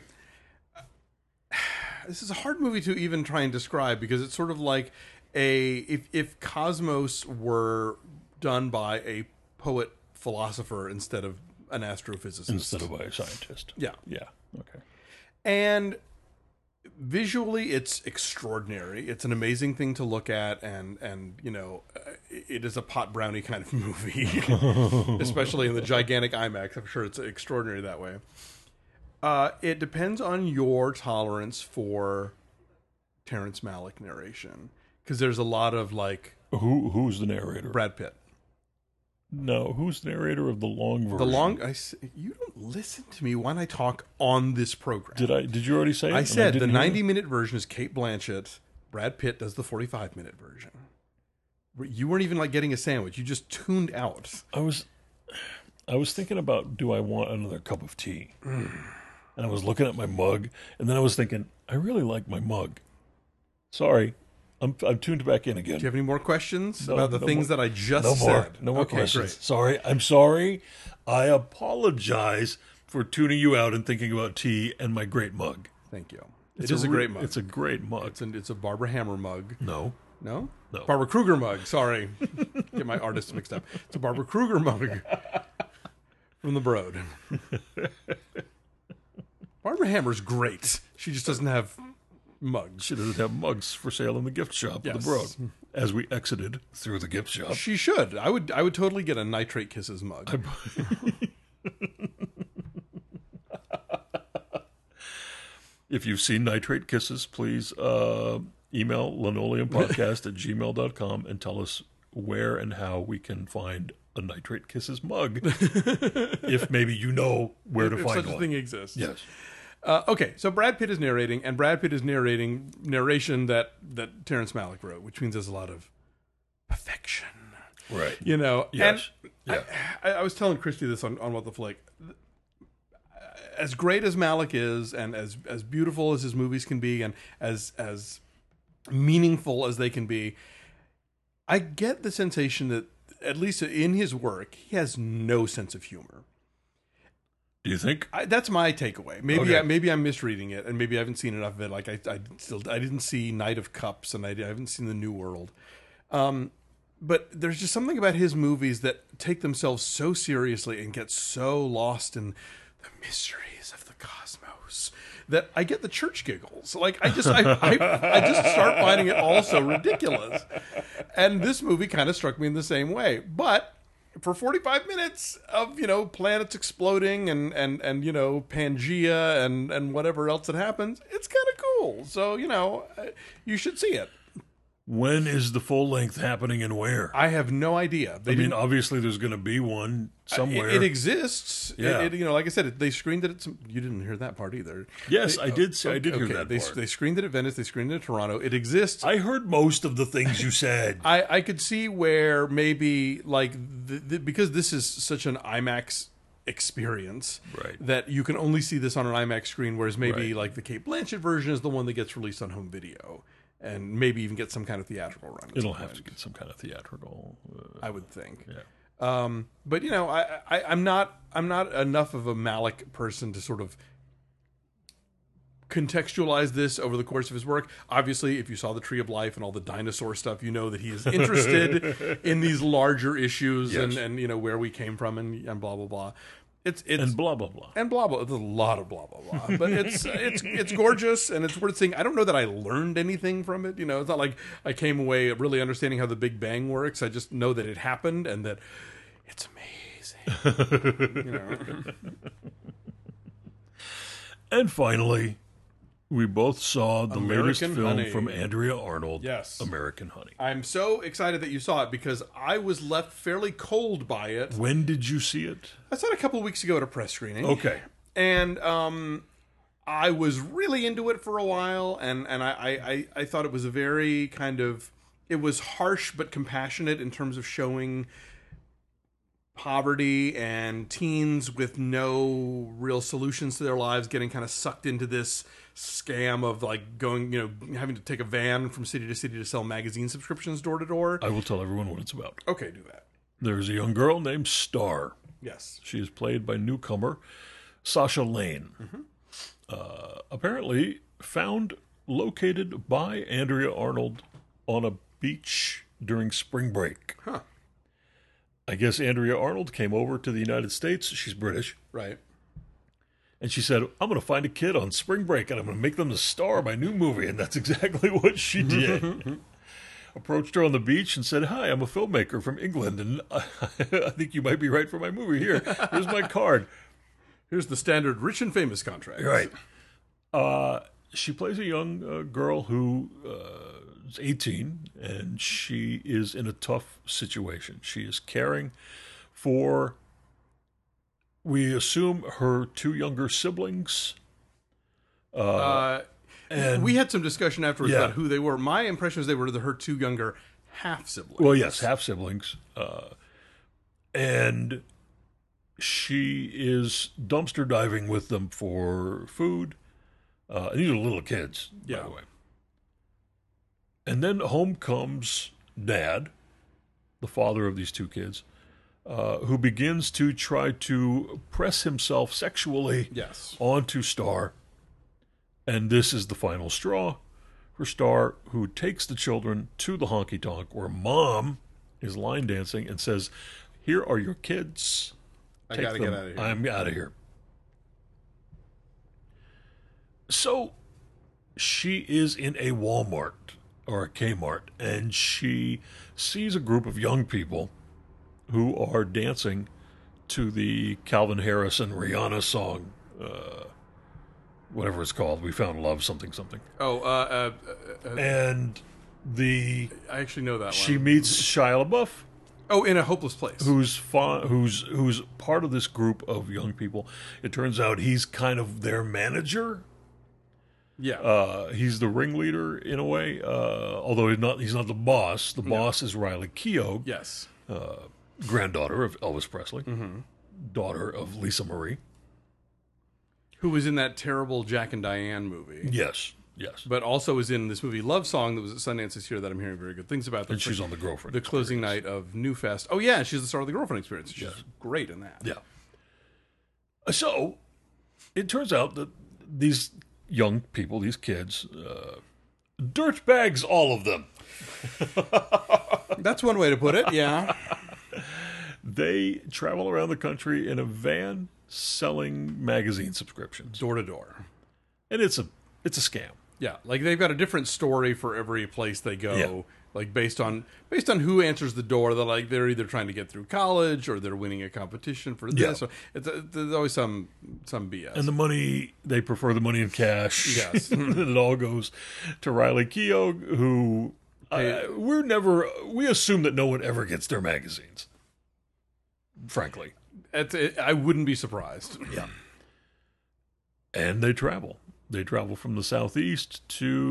This is a hard movie to even try and describe because it's sort of like a if if Cosmos were done by a poet philosopher instead of an astrophysicist. Instead of by a scientist. Yeah. Yeah. Okay. And visually it's extraordinary. It's an amazing thing to look at, and and you know, it is a pot brownie kind of movie. Especially in the gigantic IMAX. I'm sure it's extraordinary that way. Uh, it depends on your tolerance for Terrence Malick narration, because there's a lot of like Who who's the narrator? Brad Pitt. No, who's the narrator of the long version? The long I s- you don't listen to me when I talk on this program. Did I? Did you already say it? I And said the didn't hear ninety it? minute version is Cate Blanchett. Brad Pitt does the forty-five minute version. You weren't even like getting a sandwich. You just tuned out. I was, I was thinking about, do I want another cup of tea? And I was looking at my mug, and then I was thinking, I really like my mug. Sorry, I'm I'm tuned back in again. Do you have any more questions No, about the no things more- that I just No more, said? no more Okay, questions. great. Sorry, I'm sorry. I apologize for tuning you out and thinking about tea and my great mug. Thank you. It's It is a, re- great mug. It's a great mug. It's a, it's a Barbara Hammer mug. No, No? No. Barbara Kruger mug. Sorry. Get my artists mixed up. It's a Barbara Kruger mug from the Broad. Barbara Hammer's great. She just doesn't have mugs. she doesn't have mugs for sale in the gift shop Yes. of the Broad. As we exited through the gift shop, She should. I would I would totally get a Nitrate Kisses mug. if you've seen Nitrate Kisses, please uh, email linoleumpodcast at gmail dot com and tell us where and how we can find a Nitrate Kisses mug. If maybe you know where to if find such one. a thing exists. Yes. Uh, okay, so Brad Pitt is narrating, and Brad Pitt is narrating narration that, that Terrence Malick wrote, which means there's a lot of perfection. Right. You know, Yes. and Yeah. I, I was telling Christy this on, on What the Flick. As great as Malick is, and as as beautiful as his movies can be, and as as meaningful as they can be, I get the sensation that, at least in his work, he has no sense of humor. Do you think? I, that's my takeaway. Maybe Okay. I, maybe I'm misreading it, and maybe I haven't seen enough of it. Like I, I still I didn't see Knight of Cups, and I, I haven't seen The New World. Um, but there's just something about his movies that take themselves so seriously and get so lost in the mysteries of the cosmos that I get the church giggles. Like I just I, I, I just start finding it all so ridiculous. And this movie kind of struck me in the same way, but for forty-five minutes of, you know, planets exploding and, and, and you know, Pangea and, and whatever else that happens, it's kind of cool. So, you know, you should see it. When is the full length happening and where? I have no idea. They I mean, didn't- obviously there's going to be one somewhere. It, it exists. Yeah. It, it- you know, like I said, they screened it at some. You didn't hear that part either. Yes, They- I did say- I did hear okay, that they, part. They screened it at Venice. They screened it at Toronto. It exists. I heard most of the things you said. I, I could see where maybe like the, the, because this is such an IMAX experience, Right. that you can only see this on an IMAX screen, whereas maybe Right. like the Cate Blanchett version is the one that gets released on home video and maybe even get some kind of theatrical run. at It'll some have to point, get some kind of theatrical. Uh, I would think. yeah. Um, but you know, I, I, I'm not I'm not enough of a Malick person to sort of contextualized this over the course of his work. Obviously, if you saw the Tree of Life and all the dinosaur stuff, you know that he is interested in these larger issues Yes. and, and you know where we came from and, and blah blah blah. It's it's And blah, blah, blah. and blah blah. There's a lot of blah blah blah, but it's it's it's gorgeous and it's worth seeing. I don't know that I learned anything from it. You know, it's not like I came away really understanding how the Big Bang works. I just know that it happened and that it's amazing. You know. And finally, we both saw the latest American film Honey. from Andrea Arnold, Yes. American Honey. I'm so excited that you saw it because I was left fairly cold by it. When did you see it? I saw it a couple of weeks ago at a press screening. Okay. And um, I was really into it for a while, and, and I, I, I, I thought it was a very kind of... It was harsh but compassionate in terms of showing poverty and teens with no real solutions to their lives getting kind of sucked into this scam of like going, you know, having to take a van from city to city to sell magazine subscriptions door to door. I will tell everyone what it's about. Okay, do that. There's a young girl named Star. Yes. She is played by newcomer Sasha Lane. Mm-hmm. Uh, apparently found located by Andrea Arnold on a beach during spring break. Huh. I guess Andrea Arnold came over to the United States. She's British. Right. And she said, I'm going to find a kid on spring break and I'm going to make them the star of my new movie. And that's exactly what she did. Approached her on the beach and said, hi, I'm a filmmaker from England. And I, I think you might be right for my movie. Here, here's my card. Here's the standard rich and famous contract. Right. Uh, she plays a young uh, girl who uh, is eighteen, and she is in a tough situation. She is caring for, we assume, her two younger siblings. Uh, Uh, and we had some discussion afterwards Yeah. about who they were. My impression is they were the, her two younger half siblings. well, yes, half siblings. Uh, and she is dumpster diving with them for food. Uh, and these are little kids, Yeah. by the way. And then home comes Dad, the father of these two kids, uh, who begins to try to press himself sexually Yes. onto Star. And this is the final straw for Star, who takes the children to the honky tonk where Mom is line dancing and says, here are your kids. I Take gotta them. get out of here. I'm out of here. So she is in a Walmart or a Kmart, and she sees a group of young people who are dancing to the Calvin Harris and Rihanna song, uh, whatever it's called. We Found Love, something, something. Oh, uh, uh, uh, And the I actually know that she one. meets Shia LaBeouf, Oh, in a hopeless place. who's fa- who's who's part of this group of young people. It turns out he's kind of their manager. Yeah. Uh, he's the ringleader in a way, uh, although he's not. He's not the boss. The boss is Riley Keough, yes. granddaughter of Elvis Presley, Mm-hmm. daughter of Lisa Marie. Who was in that terrible Jack and Diane movie. Yes, yes. But also is in this movie Love Song that was at Sundance this year that I'm hearing very good things about. And she's on the Girlfriend. the closing night of New Fest. Oh yeah, she's the star of the Girlfriend Experience. She's Yeah. great in that. Yeah. So it turns out that these young people, these kids, uh, dirtbags, all of them. That's one way to put it. Yeah. They travel around the country in a van selling magazine subscriptions, Door to door. and it's a it's a scam. Yeah, like they've got a different story for every place they go. Yeah. Like based on based on who answers the door, they're like they're either trying to get through college or they're winning a competition for this. Yeah. Or it's, uh, there's always some some B S. And the money, they prefer the money in cash. Yes. It all goes to Riley Keough, who uh, we're never, we assume that no one ever gets their magazines. Frankly. It's, it, I wouldn't be surprised. Yeah. And they travel. They travel from the southeast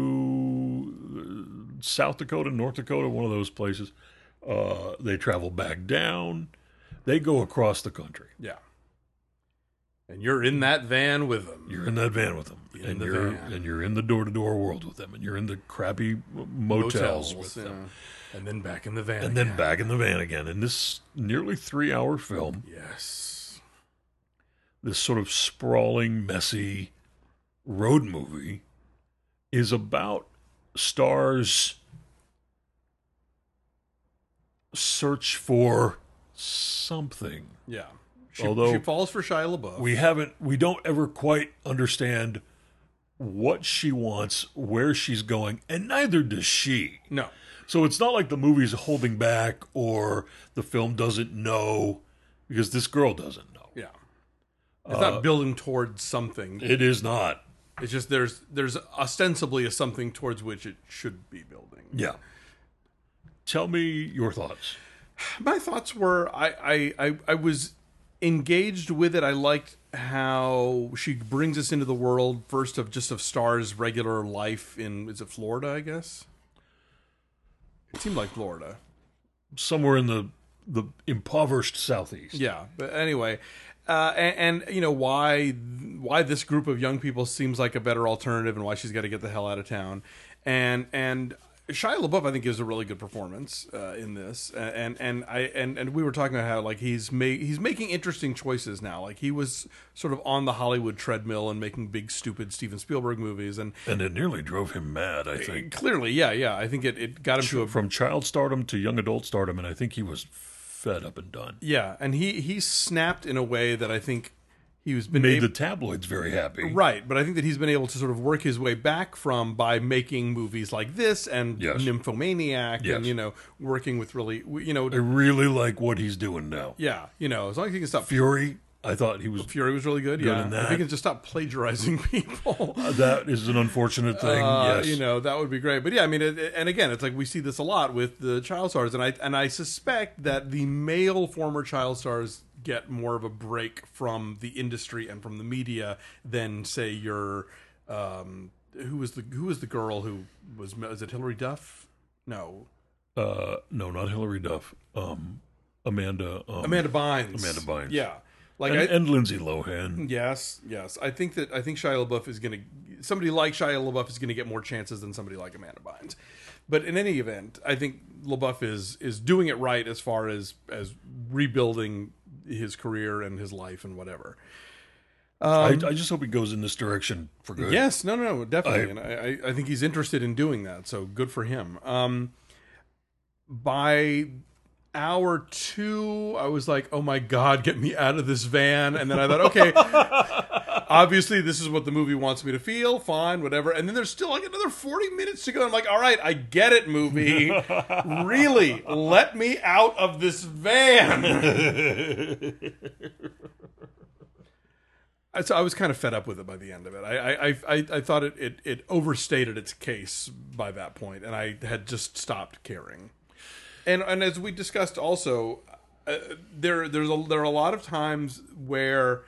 to South Dakota, North Dakota, one of those places. Uh, they travel back down. They go across the country. Yeah. And you're in that van with them. You're in that van with them, In and the you're van. and you're in the door to door world with them, and you're in the crappy motels, with yeah. them, And then back in the van. and then again. back in the van again. In this nearly three hour film, Yes. this sort of sprawling, messy road movie is about stars' search for something. Yeah. She, Although she falls for Shia LaBeouf. We haven't, we don't ever quite understand what she wants, where she's going, and neither does she. No. So it's not like the movie's holding back or the film doesn't know, because this girl doesn't know. Yeah. It's Uh, not building towards something. It is not. It's just there's there's ostensibly a something towards which it should be building. Yeah. Tell me your thoughts. My thoughts were I, I, I, I was engaged with it. I liked how she brings us into the world first of just of Star's regular life in, is it Florida, I guess? It seemed like Florida. Somewhere in the the impoverished southeast. Yeah, but anyway, uh, and, and you know why why this group of young people seems like a better alternative, and why she's got to get the hell out of town, and and Shia LaBeouf I think gives a really good performance uh, in this, and and I and, and we were talking about how like he's ma- he's making interesting choices now. Like he was sort of on the Hollywood treadmill and making big stupid Steven Spielberg movies, and And it nearly drove him mad, I think. clearly, yeah, yeah, I think it, it got him to a From child stardom to young adult stardom, and I think he was fed up and done. yeah, and he he snapped in a way that I think he was been Made able, the tabloids very happy. right, but I think that he's been able to sort of work his way back from by making movies like this and Yes. Nymphomaniac, Yes. and you know working with really you know I really like what he's doing now. yeah you know as long as he can stop. Fury, I thought he was. Fury was really good. Good yeah, in if he that. can just stop plagiarizing people. That is an unfortunate thing. Uh, yes. You know that would be great, but yeah, I mean, it, it- and again, it's like we see this a lot with the child stars, and I and I suspect that the male former child stars get more of a break from the industry and from the media than say your um, who was the who was the girl who was is it Hilary Duff? No, Uh, no, not Hillary Duff. Um, Amanda. Um, Amanda Bynes. Amanda Bynes. Yeah, like and, I, and Lindsay Lohan. Yes, yes. I think that I think Shia LaBeouf is going to somebody like Shia LaBeouf is going to get more chances than somebody like Amanda Bynes. But in any event, I think LaBeouf is is doing it right as far as as rebuilding his career and his life and whatever. I, I just hope he goes in this direction for good. Yes, no, no, no, definitely, I- and I, I I think he's interested in doing that. So good for him. Um, by hour two, I was like, "Oh my god, get me out of this van!" And then I thought, "Okay, obviously this is what the movie wants me to feel. Fine, whatever." And then there's still like another forty minutes to go. I'm like, "All right, I get it, movie. Really, let me out of this van." So I was kind of fed up with it by the end of it. I I, I, I thought it, it, it overstated its case by that point, and I had just stopped caring. And and as we discussed, also uh, there there's a, there are a lot of times where,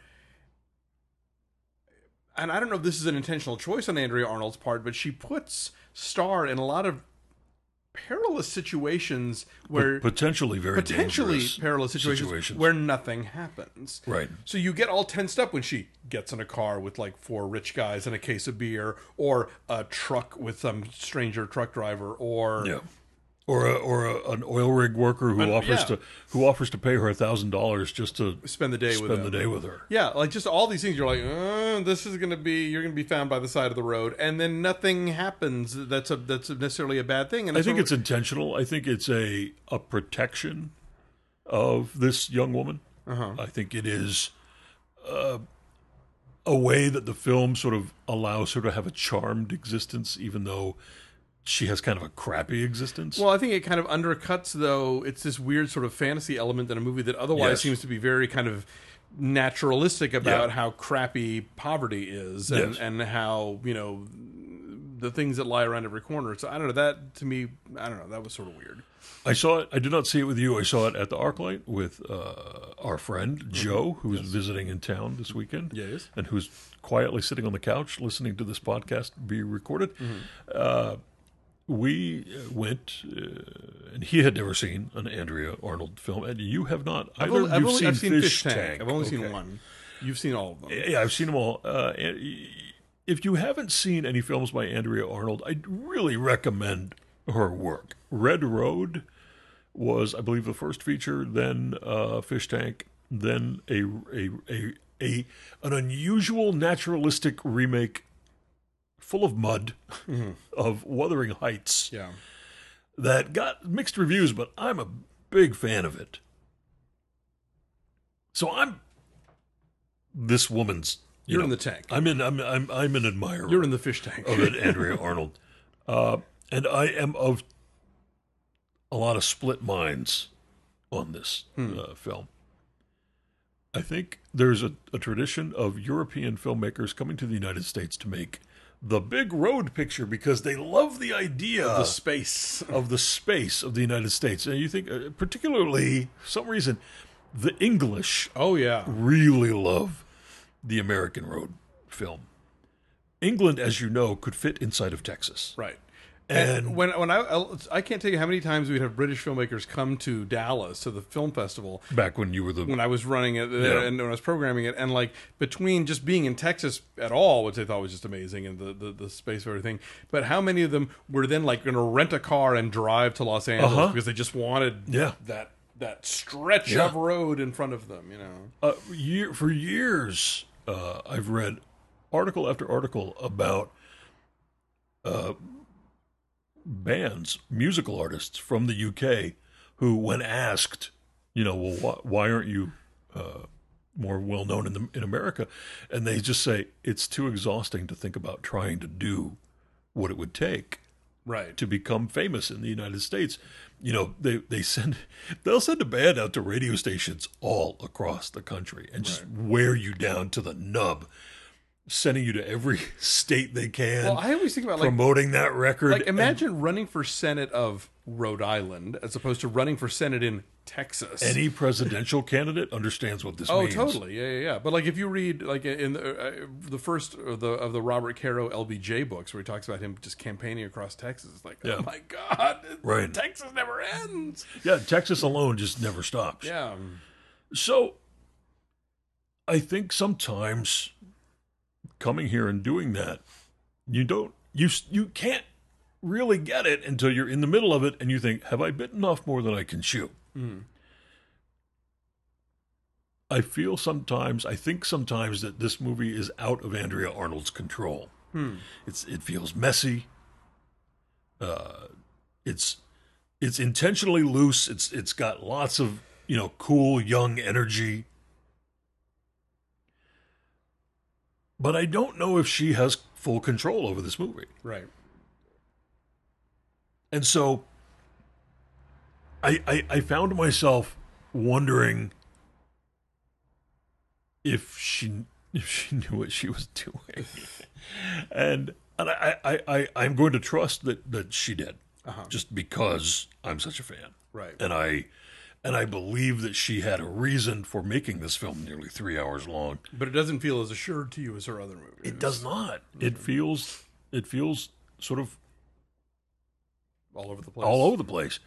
and I don't know if this is an intentional choice on Andrea Arnold's part, but she puts Star in a lot of perilous situations where Potentially very potentially dangerous perilous situations, situations. where nothing happens. Right. So you get all tensed up when she gets in a car with like four rich guys and a case of beer, or a truck with some stranger truck driver, or Yeah. Or a, or a, an oil rig worker who An- offers yeah. to who offers to pay her a thousand dollars just to spend the day with spend them. the day with her. Yeah, like just all these things. You're like, uh, this is going to be, you're going to be found by the side of the road, and then nothing happens. That's a that's necessarily a bad thing. And I think sort it's intentional. I think it's a a protection of this young woman. Uh-huh. I think it is uh, a way that the film sort of allows her to have a charmed existence, even though she has kind of a crappy existence. Well, I think it kind of undercuts, though. It's this weird sort of fantasy element in a movie that otherwise Yes. seems to be very kind of naturalistic about Yeah. how crappy poverty is, and, Yes. and how, you know, the things that lie around every corner. So I don't know. That to me, I don't know. That was sort of weird. I saw it. I did not see it with you. I saw it at the ArcLight with uh, our friend Joe, who was visiting in town this weekend. Yes. And who's quietly sitting on the couch listening to this podcast be recorded. Uh, we went, uh, and he had never seen an Andrea Arnold film, and you have not I've either. only, I've You've only seen, I've seen Fish, Fish Tank. I've only Okay. seen one. You've seen all of them. Yeah, I've seen them all. Uh, and if you haven't seen any films by Andrea Arnold, I really recommend her work. Red Road was, I believe, the first feature, then uh, Fish Tank, then a, a a a an unusual naturalistic remake full of mud, of Wuthering Heights, Yeah. that got mixed reviews, but I'm a big fan of it. So I'm this woman's. You You're know, in the tank. I'm in. I'm. I'm. I'm an admirer. You're in the fish tank. of it, Andrea Arnold, uh, and I am of a lot of split minds on this Hmm. uh, film. I think there's a, a tradition of European filmmakers coming to the United States to make the big road picture because they love the idea The space. of the space of the United States. And you think, uh, particularly, for some reason, the English Oh, yeah. really love the American road film. England, as you know, could fit inside of Texas. Right. And, And when when I I can't tell you how many times we'd have British filmmakers come to Dallas to the film festival back when you were the when I was running it there Yeah. and when I was programming it, and like between just being in Texas at all, which they thought was just amazing, and the, the, the space of everything, but how many of them were then like going to rent a car and drive to Los Angeles Uh-huh. because they just wanted Yeah. that that stretch Yeah. of road in front of them, you know? uh, year, for years, uh, I've read article after article about uh, bands, musical artists from the U K who, when asked, you know, well, wh- why aren't you uh, more well known in the, in America? And they just say it's too exhausting to think about trying to do what it would take Right. to become famous in the United States. You know, they, they send they'll send a band out to radio stations all across the country and just wear you down to the nub, sending you to every state they can, Well, I always think about like promoting that record. like imagine running for Senate of Rhode Island as opposed to running for Senate in Texas. And any presidential candidate understands what this Oh, means. totally, yeah, yeah, yeah. But like, if you read like in the, uh, the first of the of the Robert Caro L B J books, where he talks about him just campaigning across Texas, it's like, Yeah. oh my god, Right. Texas never ends. Yeah, Texas alone just never stops. Yeah, So I think sometimes coming here and doing that, you don't you you can't really get it until you're in the middle of it and you think, have I bitten off more than I can chew? Mm. I feel sometimes, I think sometimes that this movie is out of Andrea Arnold's control. Hmm. It's it feels messy. Uh, it's it's intentionally loose. It's it's got lots of, you know, cool young energy. But I don't know if she has full control over this movie. right. And so I, I, I found myself wondering if she if she knew what she was doing. and and I, I, I, I'm going to trust that, that she did. Uh-huh. Just because I'm such a fan. Right. And I and I believe that she had a reason for making this film nearly three hours long. But it doesn't feel as assured to you as her other movies. It does not. It feels it feels sort of all over the place. all over the place.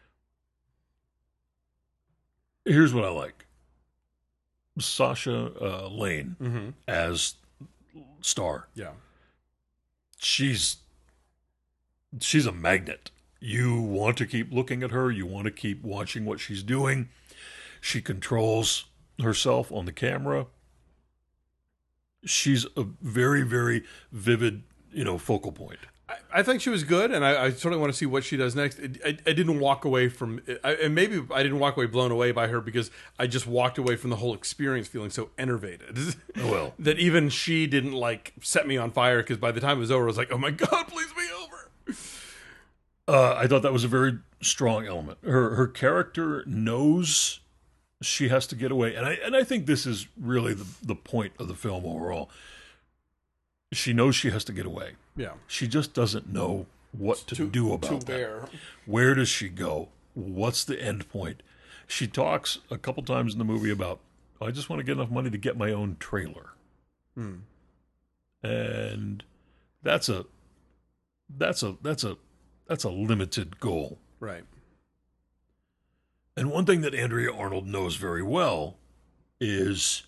Here's what I like. Sasha uh, Lane Mm-hmm. as Star. Yeah. She's she's a magnet. You want to keep looking at her. You want to keep watching what she's doing. She controls herself on the camera. She's a very, very vivid, you know, focal point. I, I think she was good, and I, I certainly want to see what she does next. It, I, I didn't walk away from, I, and maybe I didn't walk away blown away by her because I just walked away from the whole experience feeling so enervated. Well. that even she didn't like set me on fire, because by the time it was over, I was like, oh my god, please be over. Uh, I thought that was a very strong element. Her her character knows she has to get away, and I and I think this is really the the point of the film overall. She knows she has to get away. Yeah. She just doesn't know what to, To do about to that. bear. Where does she go? What's the end point? She talks a couple times in the movie about, I just want to get enough money to get my own trailer. Hmm. And that's a that's a that's a that's a limited goal. Right. And one thing that Andrea Arnold knows very well is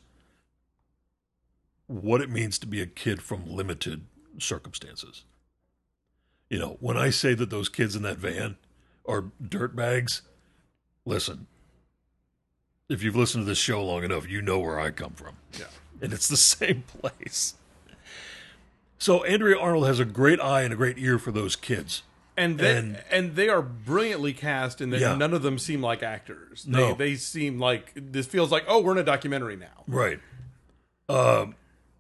what it means to be a kid from limited circumstances. You know, when I say that those kids in that van are dirtbags, listen, if you've listened to this show long enough, you know where I come from. Yeah. And it's the same place. So Andrea Arnold has a great eye and a great ear for those kids. And they, And- and they are brilliantly cast in that Yeah. none of them seem like actors. No. They, they seem like, this feels like, oh, we're in a documentary now. Right. Um,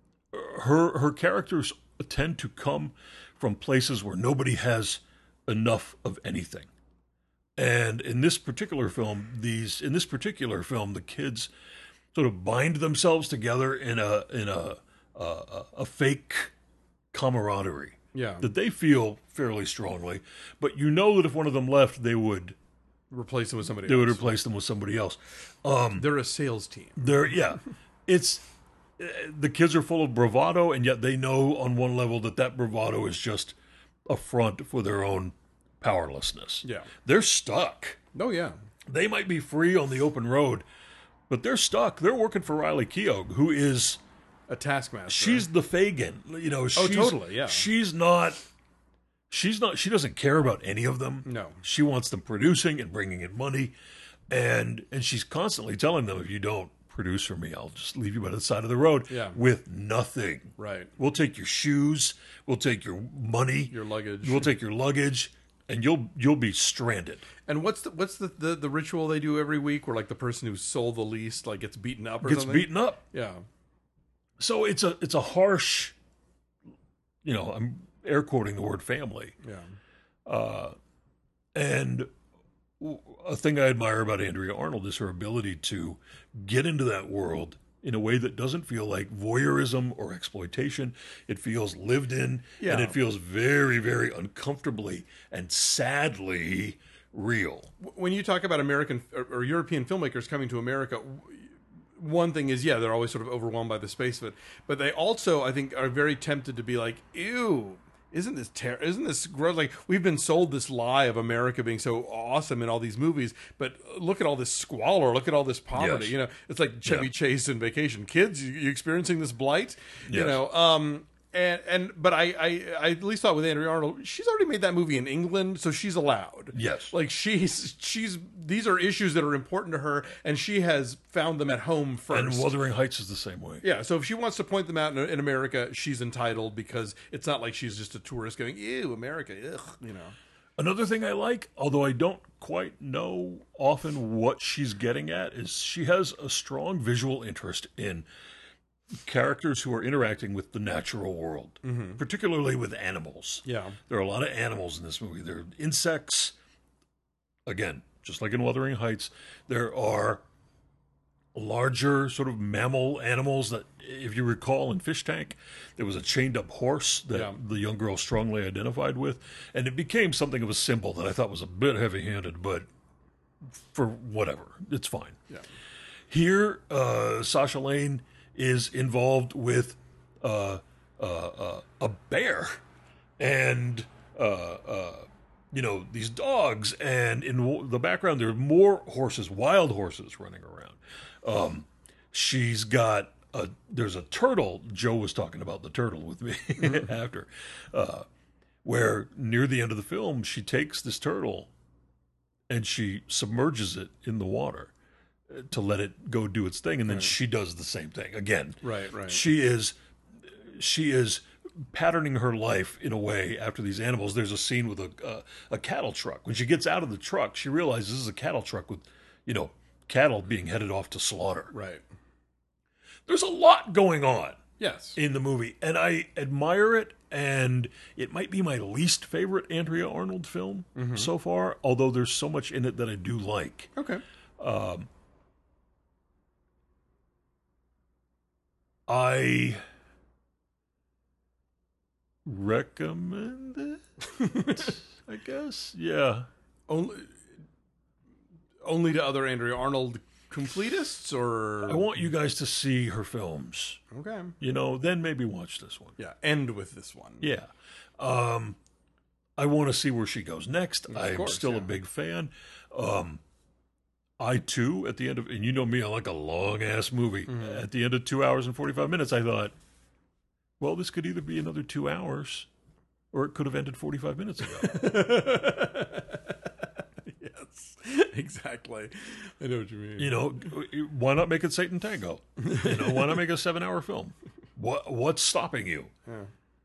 her her characters tend to come from places where nobody has enough of anything. And in this particular film, these in this particular film, the kids sort of bind themselves together in a in a a, a fake camaraderie Yeah. that they feel fairly strongly. But you know that if one of them left, they would Replace them with somebody they else. would replace them with somebody else. Um, They're a sales team. They're yeah, it's uh, the kids are full of bravado, and yet they know on one level that that bravado is just a front for their own powerlessness. Yeah. They're stuck. Oh, yeah. They might be free on the open road, but they're stuck. They're working for Riley Keough, who is A taskmaster. she's the Fagin. You know, she's, totally, yeah. She's not. She's not. She doesn't care about any of them. No. She wants them producing and bringing in money, and and she's constantly telling them, if you don't produce for me, I'll just leave you by the side of the road Yeah. with nothing. Right. We'll take your shoes. We'll take your money. Your luggage. We'll take your luggage, and you'll you'll be stranded. And what's the what's the, the, the ritual they do every week where, like, the person who sold the least, like, gets beaten up or Gets something? beaten up. Yeah. So it's a it's a harsh. You know, I'm air quoting the word family. Yeah. Uh, and a thing I admire about Andrea Arnold is her ability to get into that world in a way that doesn't feel like voyeurism or exploitation. It feels lived in, Yeah. and it feels very, very uncomfortably and sadly real. When you talk about American or, or European filmmakers coming to America, w- one thing is, yeah, they're always sort of overwhelmed by the space of it, but they also, I think, are very tempted to be like, ew, isn't this ter- isn't this gross? Like, we've been sold this lie of America being so awesome in all these movies, but look at all this squalor, look at all this poverty. Yes. You know, it's like Chevy Yeah. Chase in Vacation. Kids, you, you experiencing this blight? You Yes. know, um, and and but I, I I at least thought with Andrea Arnold, she's already made that movie in England, so she's allowed. Yes. Like, she's she's these are issues that are important to her, and she has found them at home first. And Wuthering Heights is the same way. Yeah, so if she wants to point them out in, in America, she's entitled, because it's not like she's just a tourist going, ew, America, ugh, you know. Another thing I like, although I don't quite know often what she's getting at, is she has a strong visual interest in characters who are interacting with the natural world, particularly with animals. Yeah. There are a lot of animals in this movie. There are insects. Again, just like in Wuthering Heights, there are larger sort of mammal animals that, if you recall, in Fish Tank, there was a chained up horse that Yeah. the young girl strongly identified with, and it became something of a symbol that I thought was a bit heavy handed, but for whatever, it's fine. Yeah. Here, uh, Sasha Lane is involved with uh, uh, uh, a bear and, uh, uh, you know, these dogs. And in w- the background, there are more horses, wild horses running around. Um, she's got a, there's a turtle. Joe was talking about the turtle with me after, uh, where near the end of the film, she takes this turtle and she submerges it in the water to let it go do its thing, and then she does the same thing again. Right, right. She is, she is patterning her life in a way after these animals. There's a scene with a uh, a cattle truck. When she gets out of the truck, she realizes this is a cattle truck with, you know, cattle being headed off to slaughter. Right. There's a lot going on Yes. in the movie, and I admire it. And it might be my least favorite Andrea Arnold film so far, although there's so much in it that I do like. Okay. I recommend it, I guess. Yeah. Only, only to other Andrea Arnold completists, or I want you guys to see her films. okay, You know, then maybe watch this one. yeah, end with this one. Yeah. Um, I want to see where she goes next. I'm course, still yeah. a big fan. Um, I, too, at the end of, and you know me, I like a long-ass movie. Mm-hmm. At the end of two hours and forty-five minutes, I thought, well, this could either be another two hours or it could have ended forty-five minutes ago. Yes, exactly. I know what you mean. You know, why not make it Satan Tango? You know, why not make a seven-hour film? What What's stopping you? Yeah.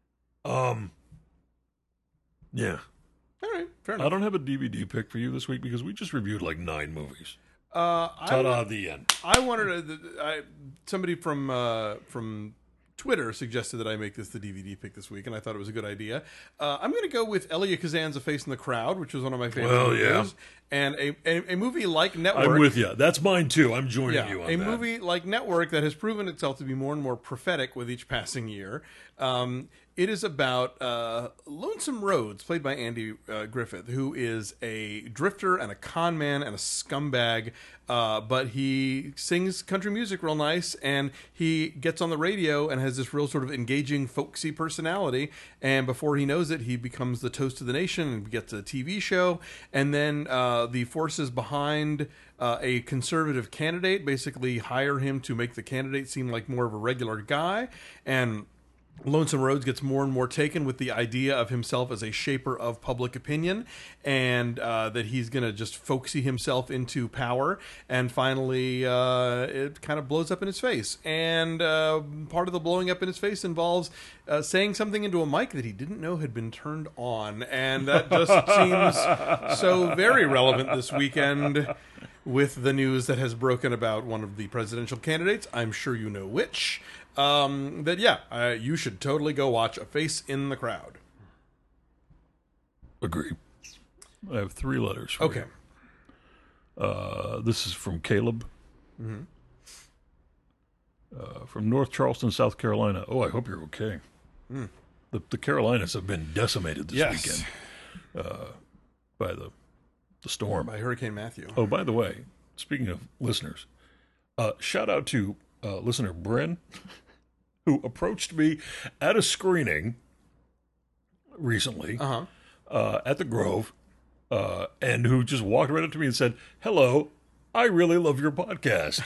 Um, yeah. All right, fair enough. I don't have a D V D pick for you this week because we just reviewed like nine movies. Uh, Ta-da, I, the end. I wanted to, I, somebody from uh, from Twitter suggested that I make this the D V D pick this week, and I thought it was a good idea. Uh, I'm going to go with Elia Kazan's A Face in the Crowd, which was one of my favorite Well, movies. yeah. And a, a, a movie like Network. I'm with you. That's mine too. I'm joining Yeah, you on a that. movie like Network that has proven itself to be more and more prophetic with each passing year. Um, it is about uh, Lonesome Rhodes, played by Andy uh, Griffith, who is a drifter and a con man and a scumbag, uh, but he sings country music real nice, and he gets on the radio and has this real sort of engaging, folksy personality, and before he knows it, he becomes the toast of the nation and gets a T V show, and then uh, the forces behind uh, a conservative candidate basically hire him to make the candidate seem like more of a regular guy, and Lonesome Rhodes gets more and more taken with the idea of himself as a shaper of public opinion, and uh, that he's going to just folksy himself into power, and finally uh, it kind of blows up in his face. And uh, part of the blowing up in his face involves uh, saying something into a mic that he didn't know had been turned on, and that just seems so very relevant this weekend with the news that has broken about one of the presidential candidates. I'm sure you know which. Um, that, yeah, uh, you should totally go watch A Face in the Crowd. Agree. I have three letters for Okay. you. Uh, this is from Caleb. Mm-hmm. Uh, from North Charleston, South Carolina. Oh, I hope you're okay. Mm. The, the Carolinas have been decimated this Yes. weekend uh, by the the storm. By Hurricane Matthew. Oh, by the way, speaking of listeners, uh, shout out to uh, listener Bryn, who approached me at a screening recently Uh-huh. uh, at the Grove, uh, and who just walked right up to me and said, "Hello, I really love your podcast."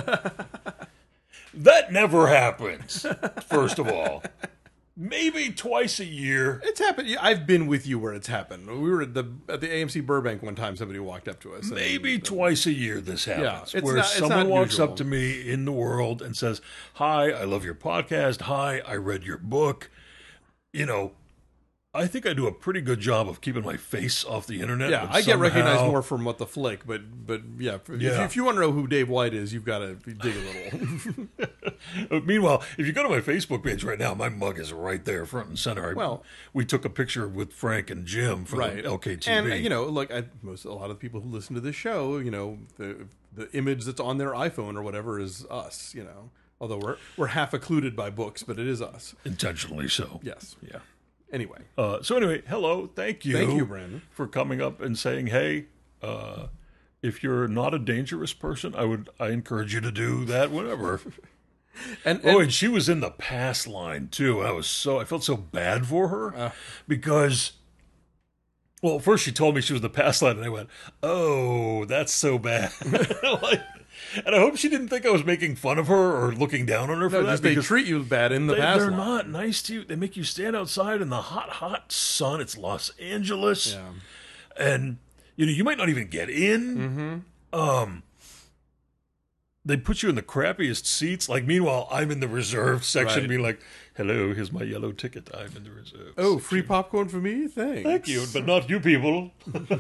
That never happens, first of all. Maybe twice a year. It's happened. I've been with you where it's happened. We were at the at the A M C Burbank one time. Somebody walked up to us. and- Maybe twice a year this happens, it's where not- it's someone not walks usual. up to me in the world and says, "Hi, I love your podcast. Hi, I read your book." You know, I think I do a pretty good job of keeping my face off the internet. Yeah, but I get recognized somehow- more from What the Flick, but but yeah, if, Yeah. if you want to know who Dave White is, you've got to dig a little. Uh, Meanwhile, if you go to my Facebook page right now, my mug is right there, front and center. I- Well- we took a picture with Frank and Jim for Right. the L K T V. And you know, like I, most a lot of the people who listen to this show, you know, the the image that's on their iPhone or whatever is us. You know, although we're we're half occluded by books, but it is us. Intentionally so. Yes. Yeah. Anyway, Uh, so anyway, hello, thank you, Thank you, Brandon. for coming up and saying, "Hey, uh, if you're not a dangerous person, I would I encourage you to do that whenever." and, and Oh, and she was in the pass line too. I was so I felt so bad for her Uh. because, well, first she told me she was in the pass line, and I went, "Oh, that's so bad." Like, and I hope she didn't think I was making fun of her or looking down on her for no, that. just they because treat you bad in the they, past. they're line. not nice to you. They make you stand outside in the hot, hot sun. It's Los Angeles, Yeah. and you know you might not even get in. Mm-hmm. Um, they put you in the crappiest seats. Like, meanwhile, I'm in the reserved section, Right. being like, "Hello, here's my yellow ticket. I'm in the reserve." Oh, section. free popcorn for me? Thanks. Thank you, but not you people.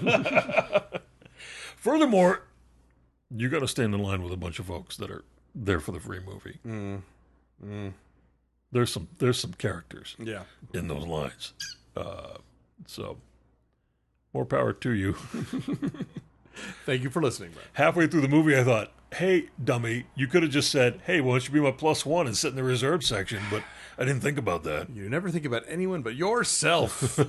Furthermore, you got to stand in line with a bunch of folks that are there for the free movie. Mm. Mm. There's some there's some characters Yeah. in those lines. Uh, so, more power to you. Thank you for listening, Brad. Halfway through the movie, I thought, "Hey, dummy, you could have just said, 'Hey, why don't you be my plus one and sit in the reserve section?'" But I didn't think about that. You never think about anyone but yourself.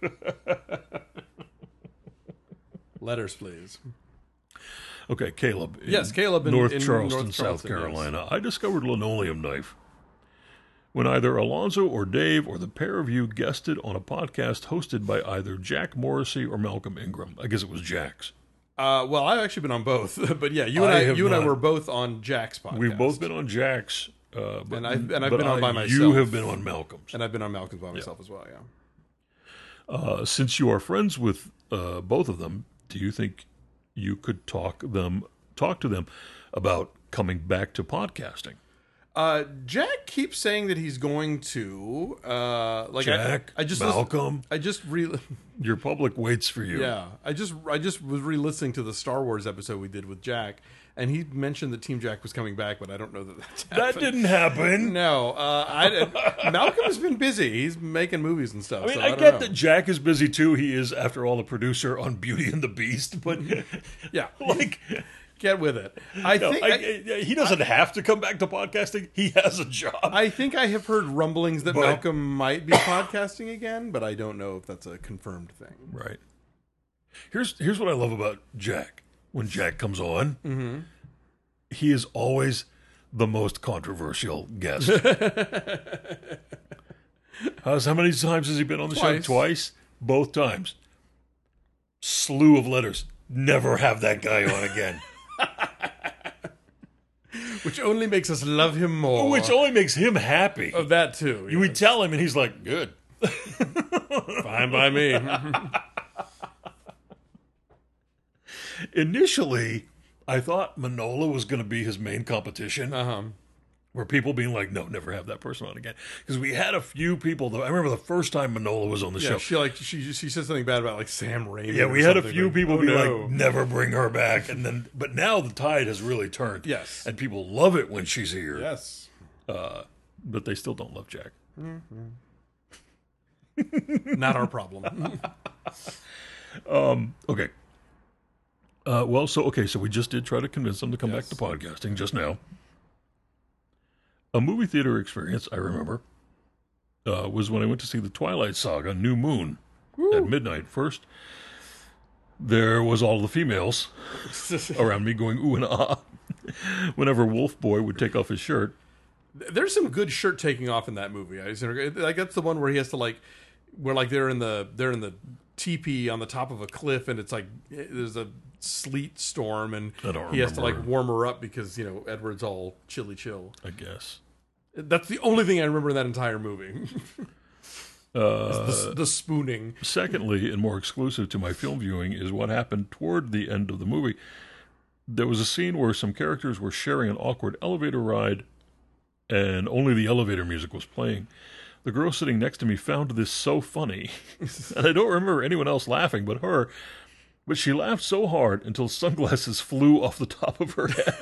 Letters, please. Okay, Caleb. in Yes, Caleb in- North in Charleston, North South Charleston, yes. Carolina. I discovered a linoleum knife when either Alonzo or Dave or the pair of you guested on a podcast hosted by either Jack Morrissey or Malcolm Ingram. I guess it was Jack's. Uh, well, I've actually been on both, but yeah, you and I I, have you and I not. were both on Jack's podcast. We've both been on Jack's, uh, but, And I've- and I've but been on I- by You myself. have been on Malcolm's. and I've been on Malcolm's by myself as well. Yeah. Uh, since you are friends with uh, both of them, do you think you could talk them talk to them about coming back to podcasting? Uh, Jack keeps saying that he's going to uh, like Jack, I, I just Malcolm. Listened, I just re. Your public waits for you. Yeah, I just I just was re-listening to the Star Wars episode we did with Jack, and he mentioned that Team Jack was coming back, but I don't know that that's happened. That didn't happen. No, uh, I, Malcolm has been busy. He's making movies and stuff. I mean, so I, I don't get know. that Jack is busy too. He is, after all, the producer on Beauty and the Beast. But Yeah, like, get with it. I no, think I, I, I- he doesn't have to come back to podcasting. He has a job. I think I have heard rumblings that But- Malcolm might be podcasting again, but I don't know if that's a confirmed thing. Right. Here's here's what I love about Jack. When Jack comes on, Mm-hmm. he is always the most controversial guest. How's, how many times has he been on the Twice. show? Twice. Both times. Slew of letters. Never have that guy on again. Which only makes us love him more. Which only makes him happy. of that too. You would tell him, and he's like, "Good." Fine by me. Initially, I thought Manola was going to be his main competition. Uh huh. Where people being like, no, never have that person on again. Because we had a few people, though. I remember the first time Manola was on the Yeah, show. she like she she said something bad about like Sam Raimi. Yeah, or we had a something, few like, people oh, be no. like, never bring her back. And then, but now the tide has really turned. Yes. And people love it when she's here. Yes. Uh, but they still don't love Jack. Not our problem. Um, okay. Uh, well, so, okay, so we just did try to convince them to come Yes. back to podcasting just now. A movie theater experience, I remember, uh, was when I went to see the Twilight Saga, New Moon, at midnight. First, there was all the females around me going ooh and ah whenever Wolf Boy would take off his shirt. There's some good shirt taking off in that movie. I like that's the one where he has to like, where like they're in the they're in the teepee on the top of a cliff, and it's like there's a sleet storm, and I don't he has to like remember. warm her up because you know Edward's all chilly chill. I guess. That's the only thing I remember in that entire movie. Uh, the, the spooning. secondly, and more exclusive to my film viewing, is what happened toward the end of the movie. There was a scene where some characters were sharing an awkward elevator ride, and only the elevator music was playing. The girl sitting next to me found this so funny, and I don't remember anyone else laughing but her, but she laughed so hard until sunglasses flew off the top of her head.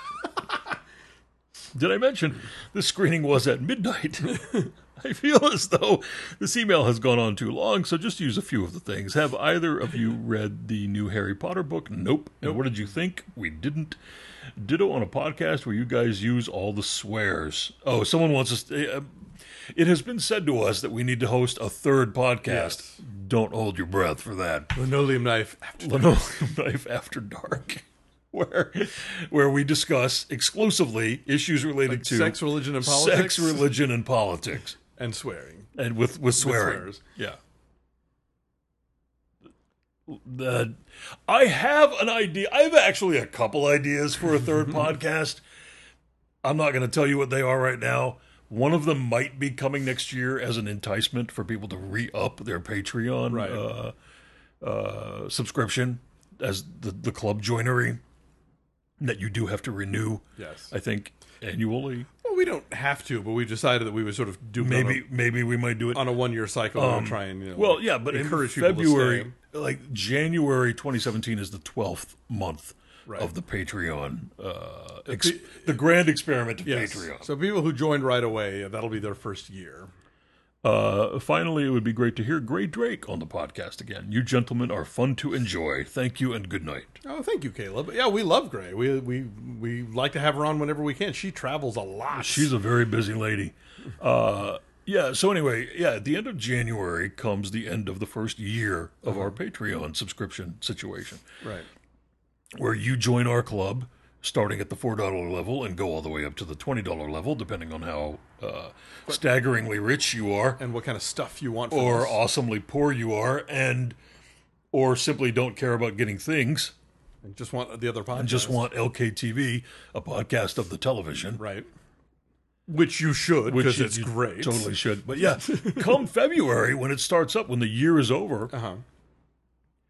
Did I mention this screening was at midnight? I feel as though this email has gone on too long, so just use a few of the things. Have either of you read the new Harry Potter book? Nope. And what did you think? We didn't. Ditto on a podcast where you guys use all the swears. Oh, someone wants us... Uh, it has been said to us that we need to host a third podcast. Yes. Don't hold your breath for that. Linoleum knife. Linoleum Knife After Dark, where where we discuss exclusively issues related Like to sex, religion, and politics? sex, religion, and politics, And swearing. and with with swearing. swears. Yeah. The, I have an idea. I have actually a couple ideas for a third podcast. I'm not going to tell you what they are right now. One of them might be coming next year as an enticement for people to re-up their Patreon Right. uh, uh, subscription as the, the club joinery that you do have to renew, Yes. I think, annually. Well, we don't have to, but we decided that we would sort of do it Maybe maybe we might do it. on a, on a one-year cycle and try and, you know, Well, like, yeah, but in encourage people to February, stay. like January twenty seventeen is the twelfth month Right. of the Patreon, uh, ex- the- the grand experiment of Yes. Patreon. So people who joined right away, that'll be their first year. Uh, finally, it would be great to hear Gray Drake on the podcast again. You gentlemen are fun to enjoy. Thank you and good night. Oh, thank you, Caleb. Yeah, we love Gray. We we we like to have her on whenever we can. She travels a lot. She's a very busy lady. Uh, yeah, so anyway, yeah, at the end of January comes the end of the first year of our Patreon subscription situation, right. where you join our club starting at the four dollar level and go all the way up to the twenty dollar level, depending on how uh, staggeringly rich you are And what kind of stuff you want from or us. awesomely poor you are, and or simply don't care about getting things And just want the other podcast. and just want L K T V, a podcast of the television. Right. Which you should, Which because you- it's you great. Totally should. But yeah, come February, when it starts up, when the year is over, Uh-huh.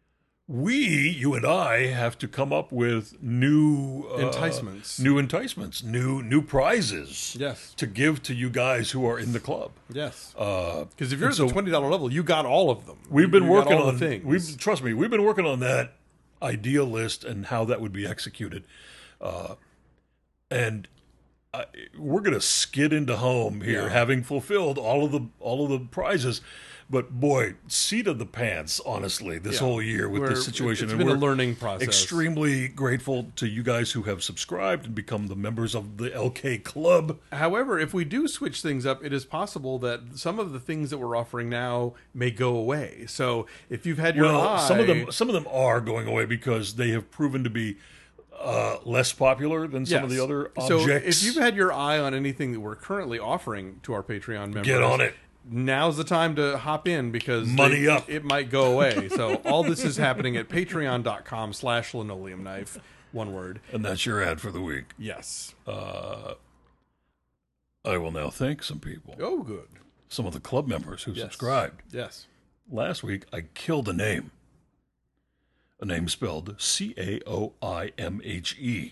we, you and I, have to come up with new uh, Enticements. new enticements, new new prizes. Yes. To give to you guys who are in the club. Yes. Uh, Because if you're at so the twenty dollar level, you got all of them. we've been You got working all on the things. We've trust me, we've been working on that idea list and how that would be executed, uh, and uh, we're going to skid into home here, Yeah. having fulfilled all of the all of the prizes. But boy, seat of the pants, honestly, this Yeah. whole year with We're- this situation, It's and been we're a learning process. extremely grateful to you guys who have subscribed and become the members of the L K Club. However, if we do switch things up, it is possible that some of the things that we're offering now may go away. So if you've had your Well, eye, some of them some of them are going away because they have proven to be uh, less popular than some of Yes. the other So objects. if you've had your eye on anything that we're currently offering to our Patreon members, Get on it. Now's the time to hop in because Money they- up. It might go away. So all this is happening at patreon.com slash linoleum knife. One word. And that's your ad for the week. Yes. Uh, I will now thank some people, Oh, good. some of the club members who Yes. subscribed. Yes. Last week, I killed a name. A name spelled C A O I M H E.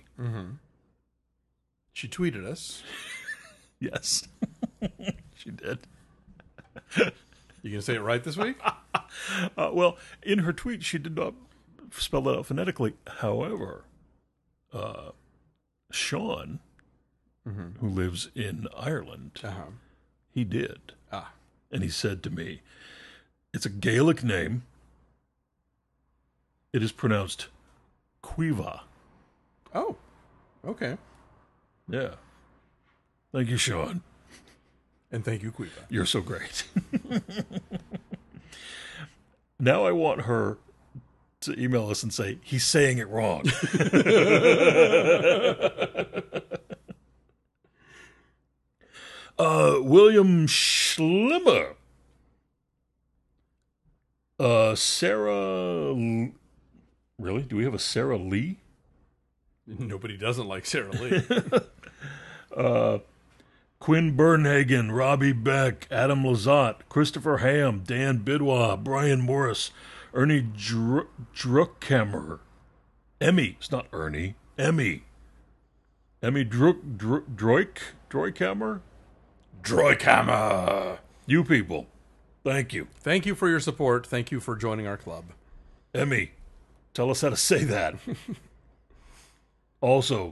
She tweeted us. Yes, she did. You gonna say it right this week? Uh, well, in her tweet, she did not spell that out phonetically. However, uh, Sean, who lives in Ireland, Uh-huh. he did. Ah. And he said to me, it's a Gaelic name. It is pronounced Quiva. Oh. Okay. Yeah. Thank you, Sean. And thank you, Quiva. You're so great. Now I want her to email us and say, he's saying it wrong. uh, William Schlimmer. Uh, Sarah... L- Really? Do we have a Sarah Lee? Nobody doesn't like Sarah Lee. uh, Quinn Bernhagen, Robbie Beck, Adam Lazat, Christopher Ham, Dan Bidwa, Brian Morris, Ernie Dr- Druckhammer, Emmy, it's not Ernie, Emmy, Emmy Druck, Dr- Droik, Droikhammer, Droikhammer, you people, thank you. Thank you for your support. Thank you for joining our club. Emmy, tell us how to say that. Also,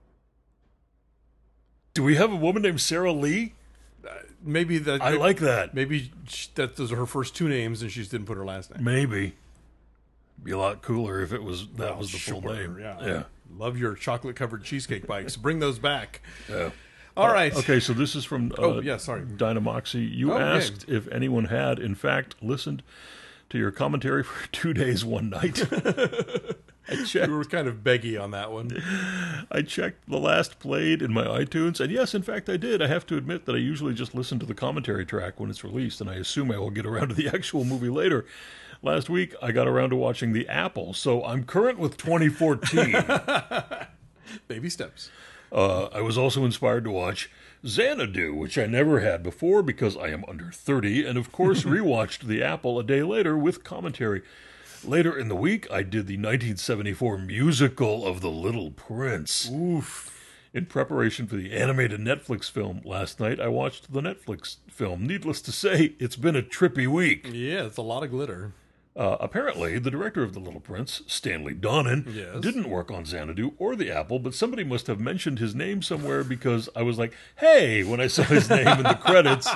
do we have a woman named Sarah Lee? Maybe that. I like that. Maybe sh- that those are her first two names, and she just didn't put her last name. Maybe. Be a lot cooler if it was that Well, was the full sure, name. Yeah. Yeah. Love your chocolate covered cheesecake bites. Bring those back. Yeah. All right. Okay, so this is from uh, Oh, yeah, sorry. Dynamoxy. You Oh, okay. asked if anyone had, in fact, listened to your commentary for two days, one night. I checked. We were kind of beggy on that one. I checked the last played in my iTunes, and yes, in fact, I did. I have to admit that I usually just listen to the commentary track when it's released, and I assume I will get around to the actual movie later. Last week, I got around to watching The Apple, so I'm current with twenty fourteen. Baby steps. Uh, I was also inspired to watch Xanadu, which I never had before because I am under thirty, and of course rewatched The Apple a day later with commentary. Later in the week, I did the nineteen seventy-four musical of The Little Prince. Oof. In preparation for the animated Netflix film last night, I watched the Netflix film. Needless to say, it's been a trippy week. Yeah, it's a lot of glitter. Uh, apparently, the director of The Little Prince, Stanley Donen, Yes. didn't work on Xanadu or The Apple, but somebody must have mentioned his name somewhere because I was like, hey, when I saw his name in the credits.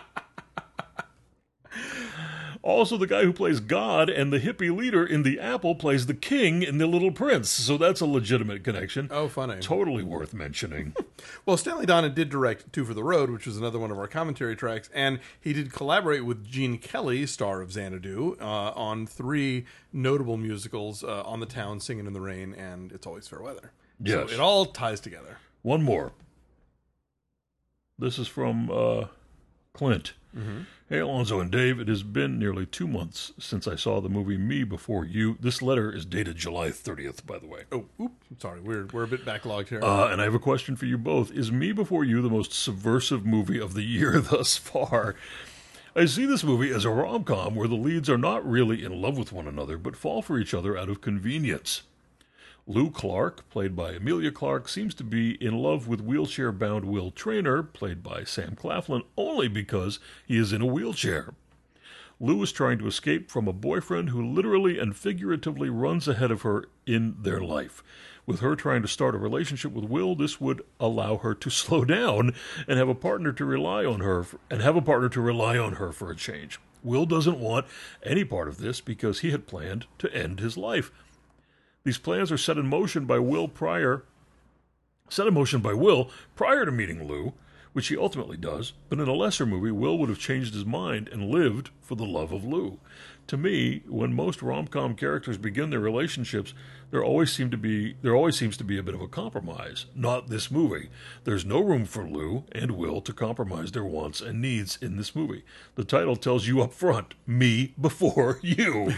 Also, the guy who plays God and the hippie leader in The Apple plays the king in The Little Prince, so that's a legitimate connection. Oh, funny. Totally worth mentioning. Well, Stanley Donen did direct Two for the Road, which was another one of our commentary tracks, and he did collaborate with Gene Kelly, star of Xanadu, uh, on three notable musicals, uh, On the Town, Singing in the Rain, and It's Always Fair Weather. Yes. So it all ties together. One more. This is from uh, Clint. Mm-hmm. Hey, Alonzo and Dave, it has been nearly two months since I saw the movie Me Before You. This letter is dated July thirtieth, by the way. Oh, oop, sorry, we're we're a bit backlogged here. Uh, and I have a question for you both. Is Me Before You the most subversive movie of the year thus far? I see this movie as a rom-com where the leads are not really in love with one another, but fall for each other out of convenience. Lou Clark, played by Emilia Clarke, seems to be in love with wheelchair-bound Will Traynor, played by Sam Claflin, only because he is in a wheelchair. Lou is trying to escape from a boyfriend who literally and figuratively runs ahead of her in their life. With her trying to start a relationship with Will, this would allow her to slow down and have a partner to rely on her for, and have a partner to rely on her for a change. Will doesn't want any part of this because he had planned to end his life. These plans are set in motion by Will prior, set in motion by Will prior to meeting Lou, which he ultimately does, but in a lesser movie, Will would have changed his mind and lived for the love of Lou. To me, when most rom-com characters begin their relationships, there always seem to be there always seems to be a bit of a compromise. Not this movie. There's no room for Lou and Will to compromise their wants and needs in this movie. The title tells you up front, me before you.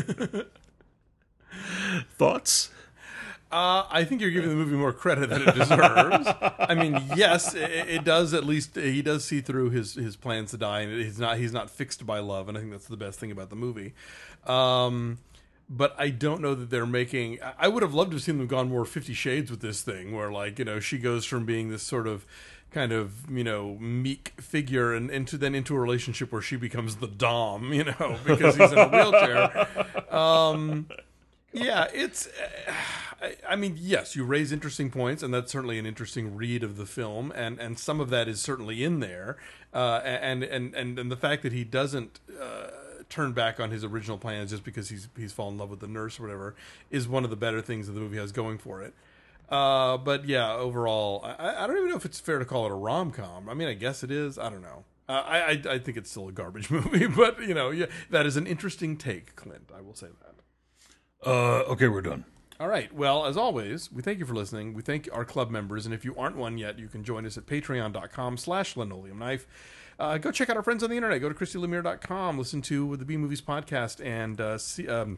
Thoughts? Uh, I think you're giving the movie more credit than it deserves. I mean, yes, it, it does. At least he does see through his, his plans to die, and he's not he's not fixed by love, and I think that's the best thing about the movie. Um, but I don't know that they're making. I would have loved to have seen them gone more Fifty Shades with this thing, where like you know she goes from being this sort of kind of you know meek figure and into then into a relationship where she becomes the dom, you know, because he's in a wheelchair. Um, yeah, it's. Uh, I mean, yes, you raise interesting points, and that's certainly an interesting read of the film, and, and some of that is certainly in there. Uh, and, and, and, and the fact that he doesn't uh, turn back on his original plans just because he's he's fallen in love with the nurse or whatever is one of the better things that the movie has going for it. Uh, but yeah, overall, I, I don't even know if it's fair to call it a rom-com. I mean, I guess it is. I don't know. Uh, I, I I think it's still a garbage movie, but you know, yeah, that is an interesting take, Clint. I will say that. Uh, okay, we're done. All right. Well, as always, we thank you for listening. We thank our club members. And if you aren't one yet, you can join us at patreon.com slash linoleum knife. Uh, go check out our friends on the internet. Go to christy lemire dot com. Listen to the B Movies podcast and uh, see... Um,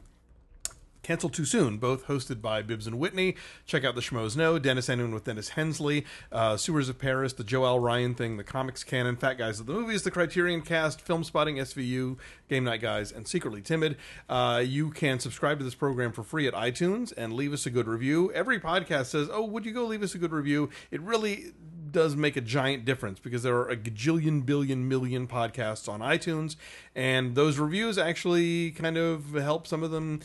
Cancel Too Soon, both hosted by Bibbs and Whitney. Check out The Schmoes Know, Dennis Enun with Dennis Hensley, uh, Sewers of Paris, The Joe L. Ryan Thing, The Comics Canon, Fat Guys of the Movies, The Criterion Cast, Film Spotting, S V U, Game Night Guys, and Secretly Timid. Uh, you can subscribe to this program for free at iTunes and leave us a good review. Every podcast says, oh, would you go leave us a good review? It really does make a giant difference because there are a gajillion, billion, million podcasts on iTunes, and those reviews actually kind of help some of them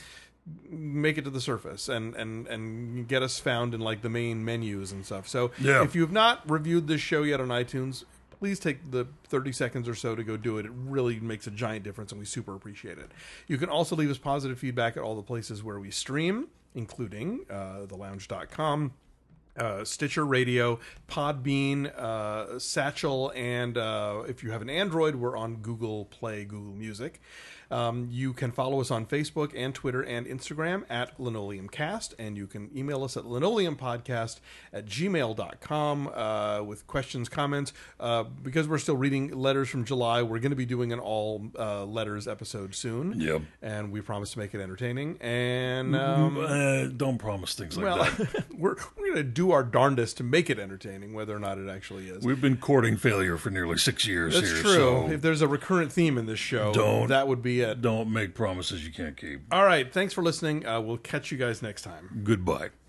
make it to the surface and, and, and get us found in like the main menus and stuff. So yeah. If you've not reviewed this show yet on iTunes, please take the thirty seconds or so to go do it. It really makes a giant difference and we super appreciate it. You can also leave us positive feedback at all the places where we stream, including uh, the lounge dot com, Uh, Stitcher Radio, Podbean, uh, Satchel, and uh, if you have an Android, we're on Google Play, Google Music. Um, you can follow us on Facebook and Twitter and Instagram at LinoleumCast, and you can email us at linoleumpodcast at gmail dot com uh, with questions, comments. Uh, because we're still reading letters from July, we're going to be doing an all uh, letters episode soon. Yep. And we promise to make it entertaining. And um, uh, don't promise things like well, that. we're we're going to do our darndest to make it entertaining, whether or not it actually is. We've been courting failure for nearly six years That's here. true. So if there's a recurrent theme in this show, don't, that would be it. Don't make promises you can't keep. All right. Thanks for listening. Uh, we'll catch you guys next time. Goodbye.